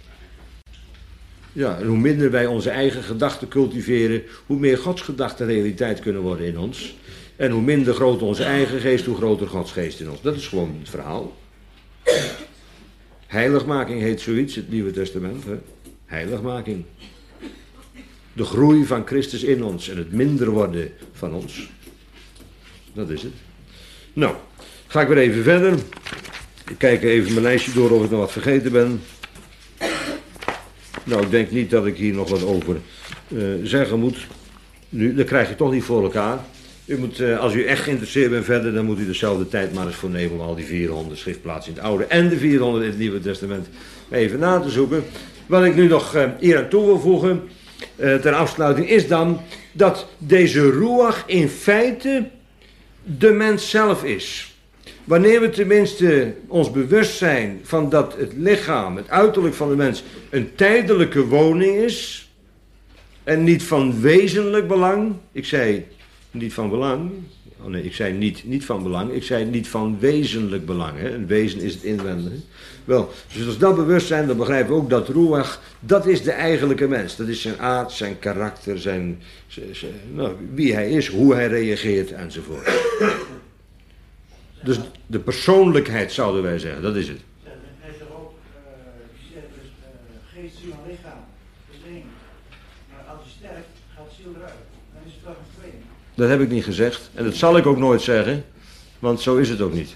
Speaker 1: Ja, en hoe minder wij onze eigen gedachten cultiveren, hoe meer Gods gedachten realiteit kunnen worden in ons. En hoe minder groot onze eigen geest, hoe groter Gods geest in ons. Dat is gewoon het verhaal. Heiligmaking heet zoiets, het Nieuwe Testament. Hè? Heiligmaking. De groei van Christus in ons en het minder worden van ons. Dat is het. Nou, ga ik weer even verder. Ik kijk even mijn lijstje door of ik nog wat vergeten ben. Nou, ik denk niet dat ik hier nog wat over zeggen moet. Nu, dat krijg je toch niet voor elkaar. U moet, als u echt geïnteresseerd bent verder, dan moet u dezelfde tijd maar eens voor nemen om al die 400 schriftplaatsen in het Oude en de 400 in het Nieuwe Testament even na te zoeken. Wat ik nu nog hier aan toe wil voegen, ter afsluiting, is dan dat deze ruach in feite de mens zelf is. Wanneer we tenminste ons bewust zijn van dat het lichaam, het uiterlijk van de mens, een tijdelijke woning is en niet van wezenlijk belang. Ik zei niet van belang. Oh nee, ik zei niet van belang. Ik zei niet van wezenlijk belang. Hè. Een wezen is het inwendige. Wel, dus als dat bewust zijn, dan begrijpen we ook dat ruach, dat is de eigenlijke mens. Dat is zijn aard, zijn karakter, wie hij is, hoe hij reageert enzovoort. Dus de persoonlijkheid zouden wij zeggen, dat is het.
Speaker 2: Hij zegt ook, geest, ziel en lichaam, dat is één. Maar als je sterft, gaat ziel eruit. Dan is het toch een tweeling.
Speaker 1: Dat heb ik niet gezegd. En dat zal ik ook nooit zeggen. Want zo is het ook niet.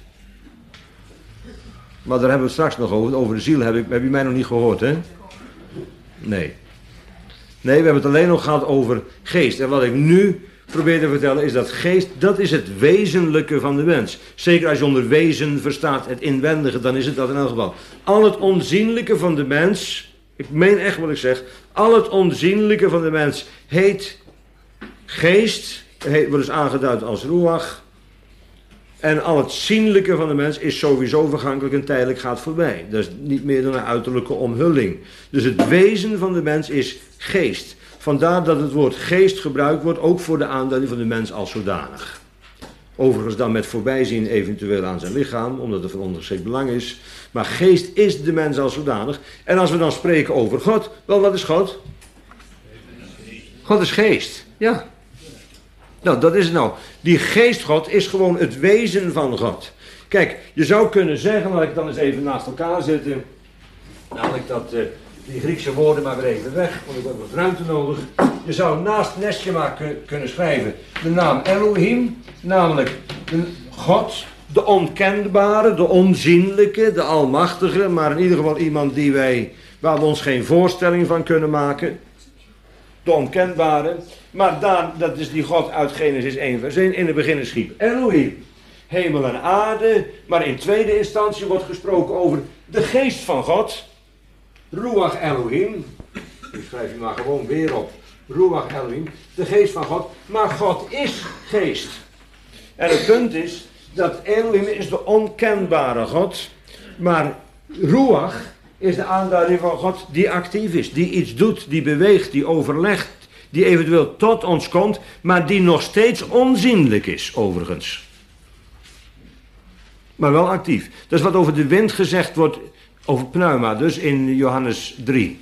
Speaker 1: Maar daar hebben we het straks nog over. Over de ziel heb je mij nog niet gehoord, hè? Nee. Nee, we hebben het alleen nog gehad over geest. En wat ik nu probeer te vertellen is dat geest, dat is het wezenlijke van de mens. Zeker als je onder wezen verstaat het inwendige, dan is het dat in elk geval. Al het onzienlijke van de mens, ik meen echt wat ik zeg, al het onzienlijke van de mens heet geest, wordt dus aangeduid als ruach. En al het zienlijke van de mens is sowieso vergankelijk en tijdelijk gaat voorbij. Dat is niet meer dan een uiterlijke omhulling. Dus het wezen van de mens is geest. Vandaar dat het woord geest gebruikt wordt, ook voor de aanduiding van de mens als zodanig. Overigens dan met voorbijzien eventueel aan zijn lichaam, omdat het van ondergeschikt belang is. Maar geest is de mens als zodanig. En als we dan spreken over God, wel, wat is God? God is geest, ja. Nou, dat is het nou. Die geestgod is gewoon het wezen van God. Kijk, je zou kunnen zeggen, laat ik dan eens even naast elkaar zetten. Namelijk dat die Griekse woorden maar weer even weg, want ik heb wat ruimte nodig. Je zou naast Neshama kunnen schrijven de naam Elohim, namelijk de God, de onkenbare, de onzienlijke, de almachtige, maar in ieder geval iemand waar we ons geen voorstelling van kunnen maken. De onkenbare, maar dat is die God uit Genesis 1 vers 1, in het begin schiep Elohim, hemel en aarde, maar in tweede instantie wordt gesproken over de geest van God, Ruach Elohim, ik schrijf je maar gewoon weer op, Ruach Elohim, de geest van God, maar God is geest. En het punt is, dat Elohim is de onkenbare God, maar Ruach is de aanduiding van God die actief is, die iets doet, die beweegt, die overlegt, die eventueel tot ons komt, maar die nog steeds onzienlijk is, overigens. Maar wel actief. Dat is wat over de wind gezegd wordt, over pneuma, dus in Johannes 3.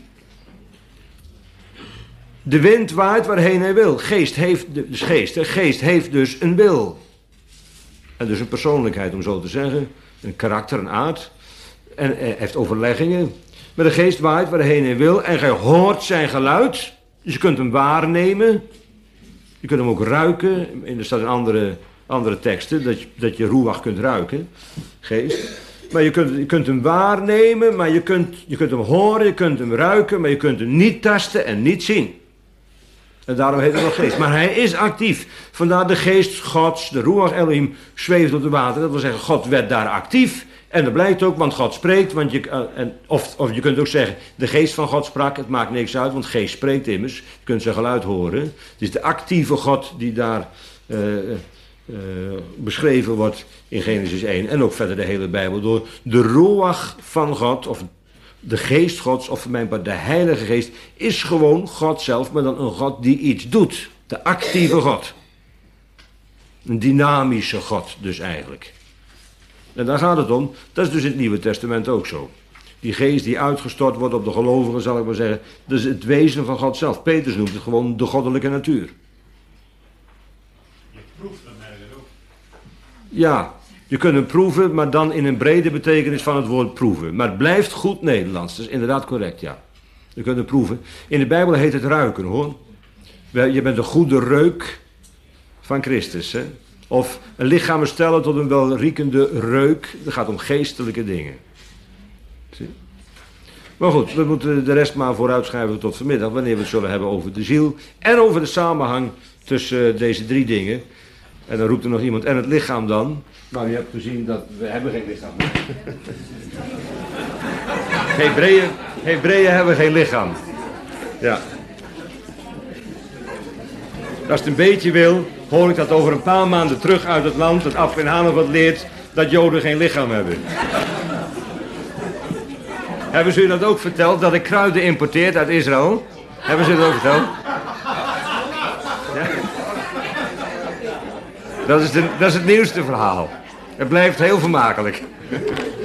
Speaker 1: De wind waait waarheen hij wil. Geest heeft dus een wil. En dus een persoonlijkheid, om zo te zeggen. Een karakter, een aard. En heeft overleggingen. Maar de geest waait waarheen hij wil en gij hoort zijn geluid. Dus je kunt hem waarnemen. Je kunt hem ook ruiken. Er staat in andere teksten dat je ruach kunt ruiken. Geest. Maar je kunt hem waarnemen, maar je kunt hem horen, je kunt hem ruiken, maar je kunt hem niet tasten en niet zien. En daarom heet het nog geest. Maar hij is actief. Vandaar de geest Gods, de Ruach Elohim, zweeft op de water. Dat wil zeggen, God werd daar actief. En dat blijkt ook, want God spreekt. Of je kunt ook zeggen, de geest van God sprak. Het maakt niks uit, want geest spreekt immers. Je kunt zijn geluid horen. Het is de actieve God die daar beschreven wordt in Genesis 1. En ook verder de hele Bijbel. Door de Ruach van God, of de geest Gods, of voor mijn part de Heilige Geest, is gewoon God zelf, maar dan een God die iets doet. De actieve God. Een dynamische God dus eigenlijk. En daar gaat het om. Dat is dus in het Nieuwe Testament ook zo. Die geest die uitgestort wordt op de gelovigen, zal ik maar zeggen, dat is het wezen van God zelf. Petrus noemt het gewoon de goddelijke natuur.
Speaker 3: Je proeft hem ergens ook.
Speaker 1: Ja, je kunt hem proeven, maar dan in een brede betekenis van het woord proeven. Maar het blijft goed Nederlands, dat is inderdaad correct, ja. Je kunt hem proeven. In de Bijbel heet het ruiken, hoor. Je bent de goede reuk van Christus, hè. Of een lichaam stellen tot een welriekende reuk. Het gaat om geestelijke dingen. Zie? Maar goed, we moeten de rest maar vooruitschuiven tot vanmiddag, wanneer we het zullen hebben over de ziel en over de samenhang tussen deze drie dingen. En dan roept er nog iemand, en het lichaam dan? Nou, je hebt gezien dat we hebben geen lichaam. Hebreeën hebben geen lichaam. Ja. Als het een beetje wil, hoor ik dat over een paar maanden terug uit het land, dat Af en Hanen wat leert, dat Joden geen lichaam hebben. Hebben ze u dat ook verteld, dat ik kruiden importeert uit Israël? Hebben ze u dat ook verteld? Ja? Dat is het nieuwste verhaal. Het blijft heel vermakelijk.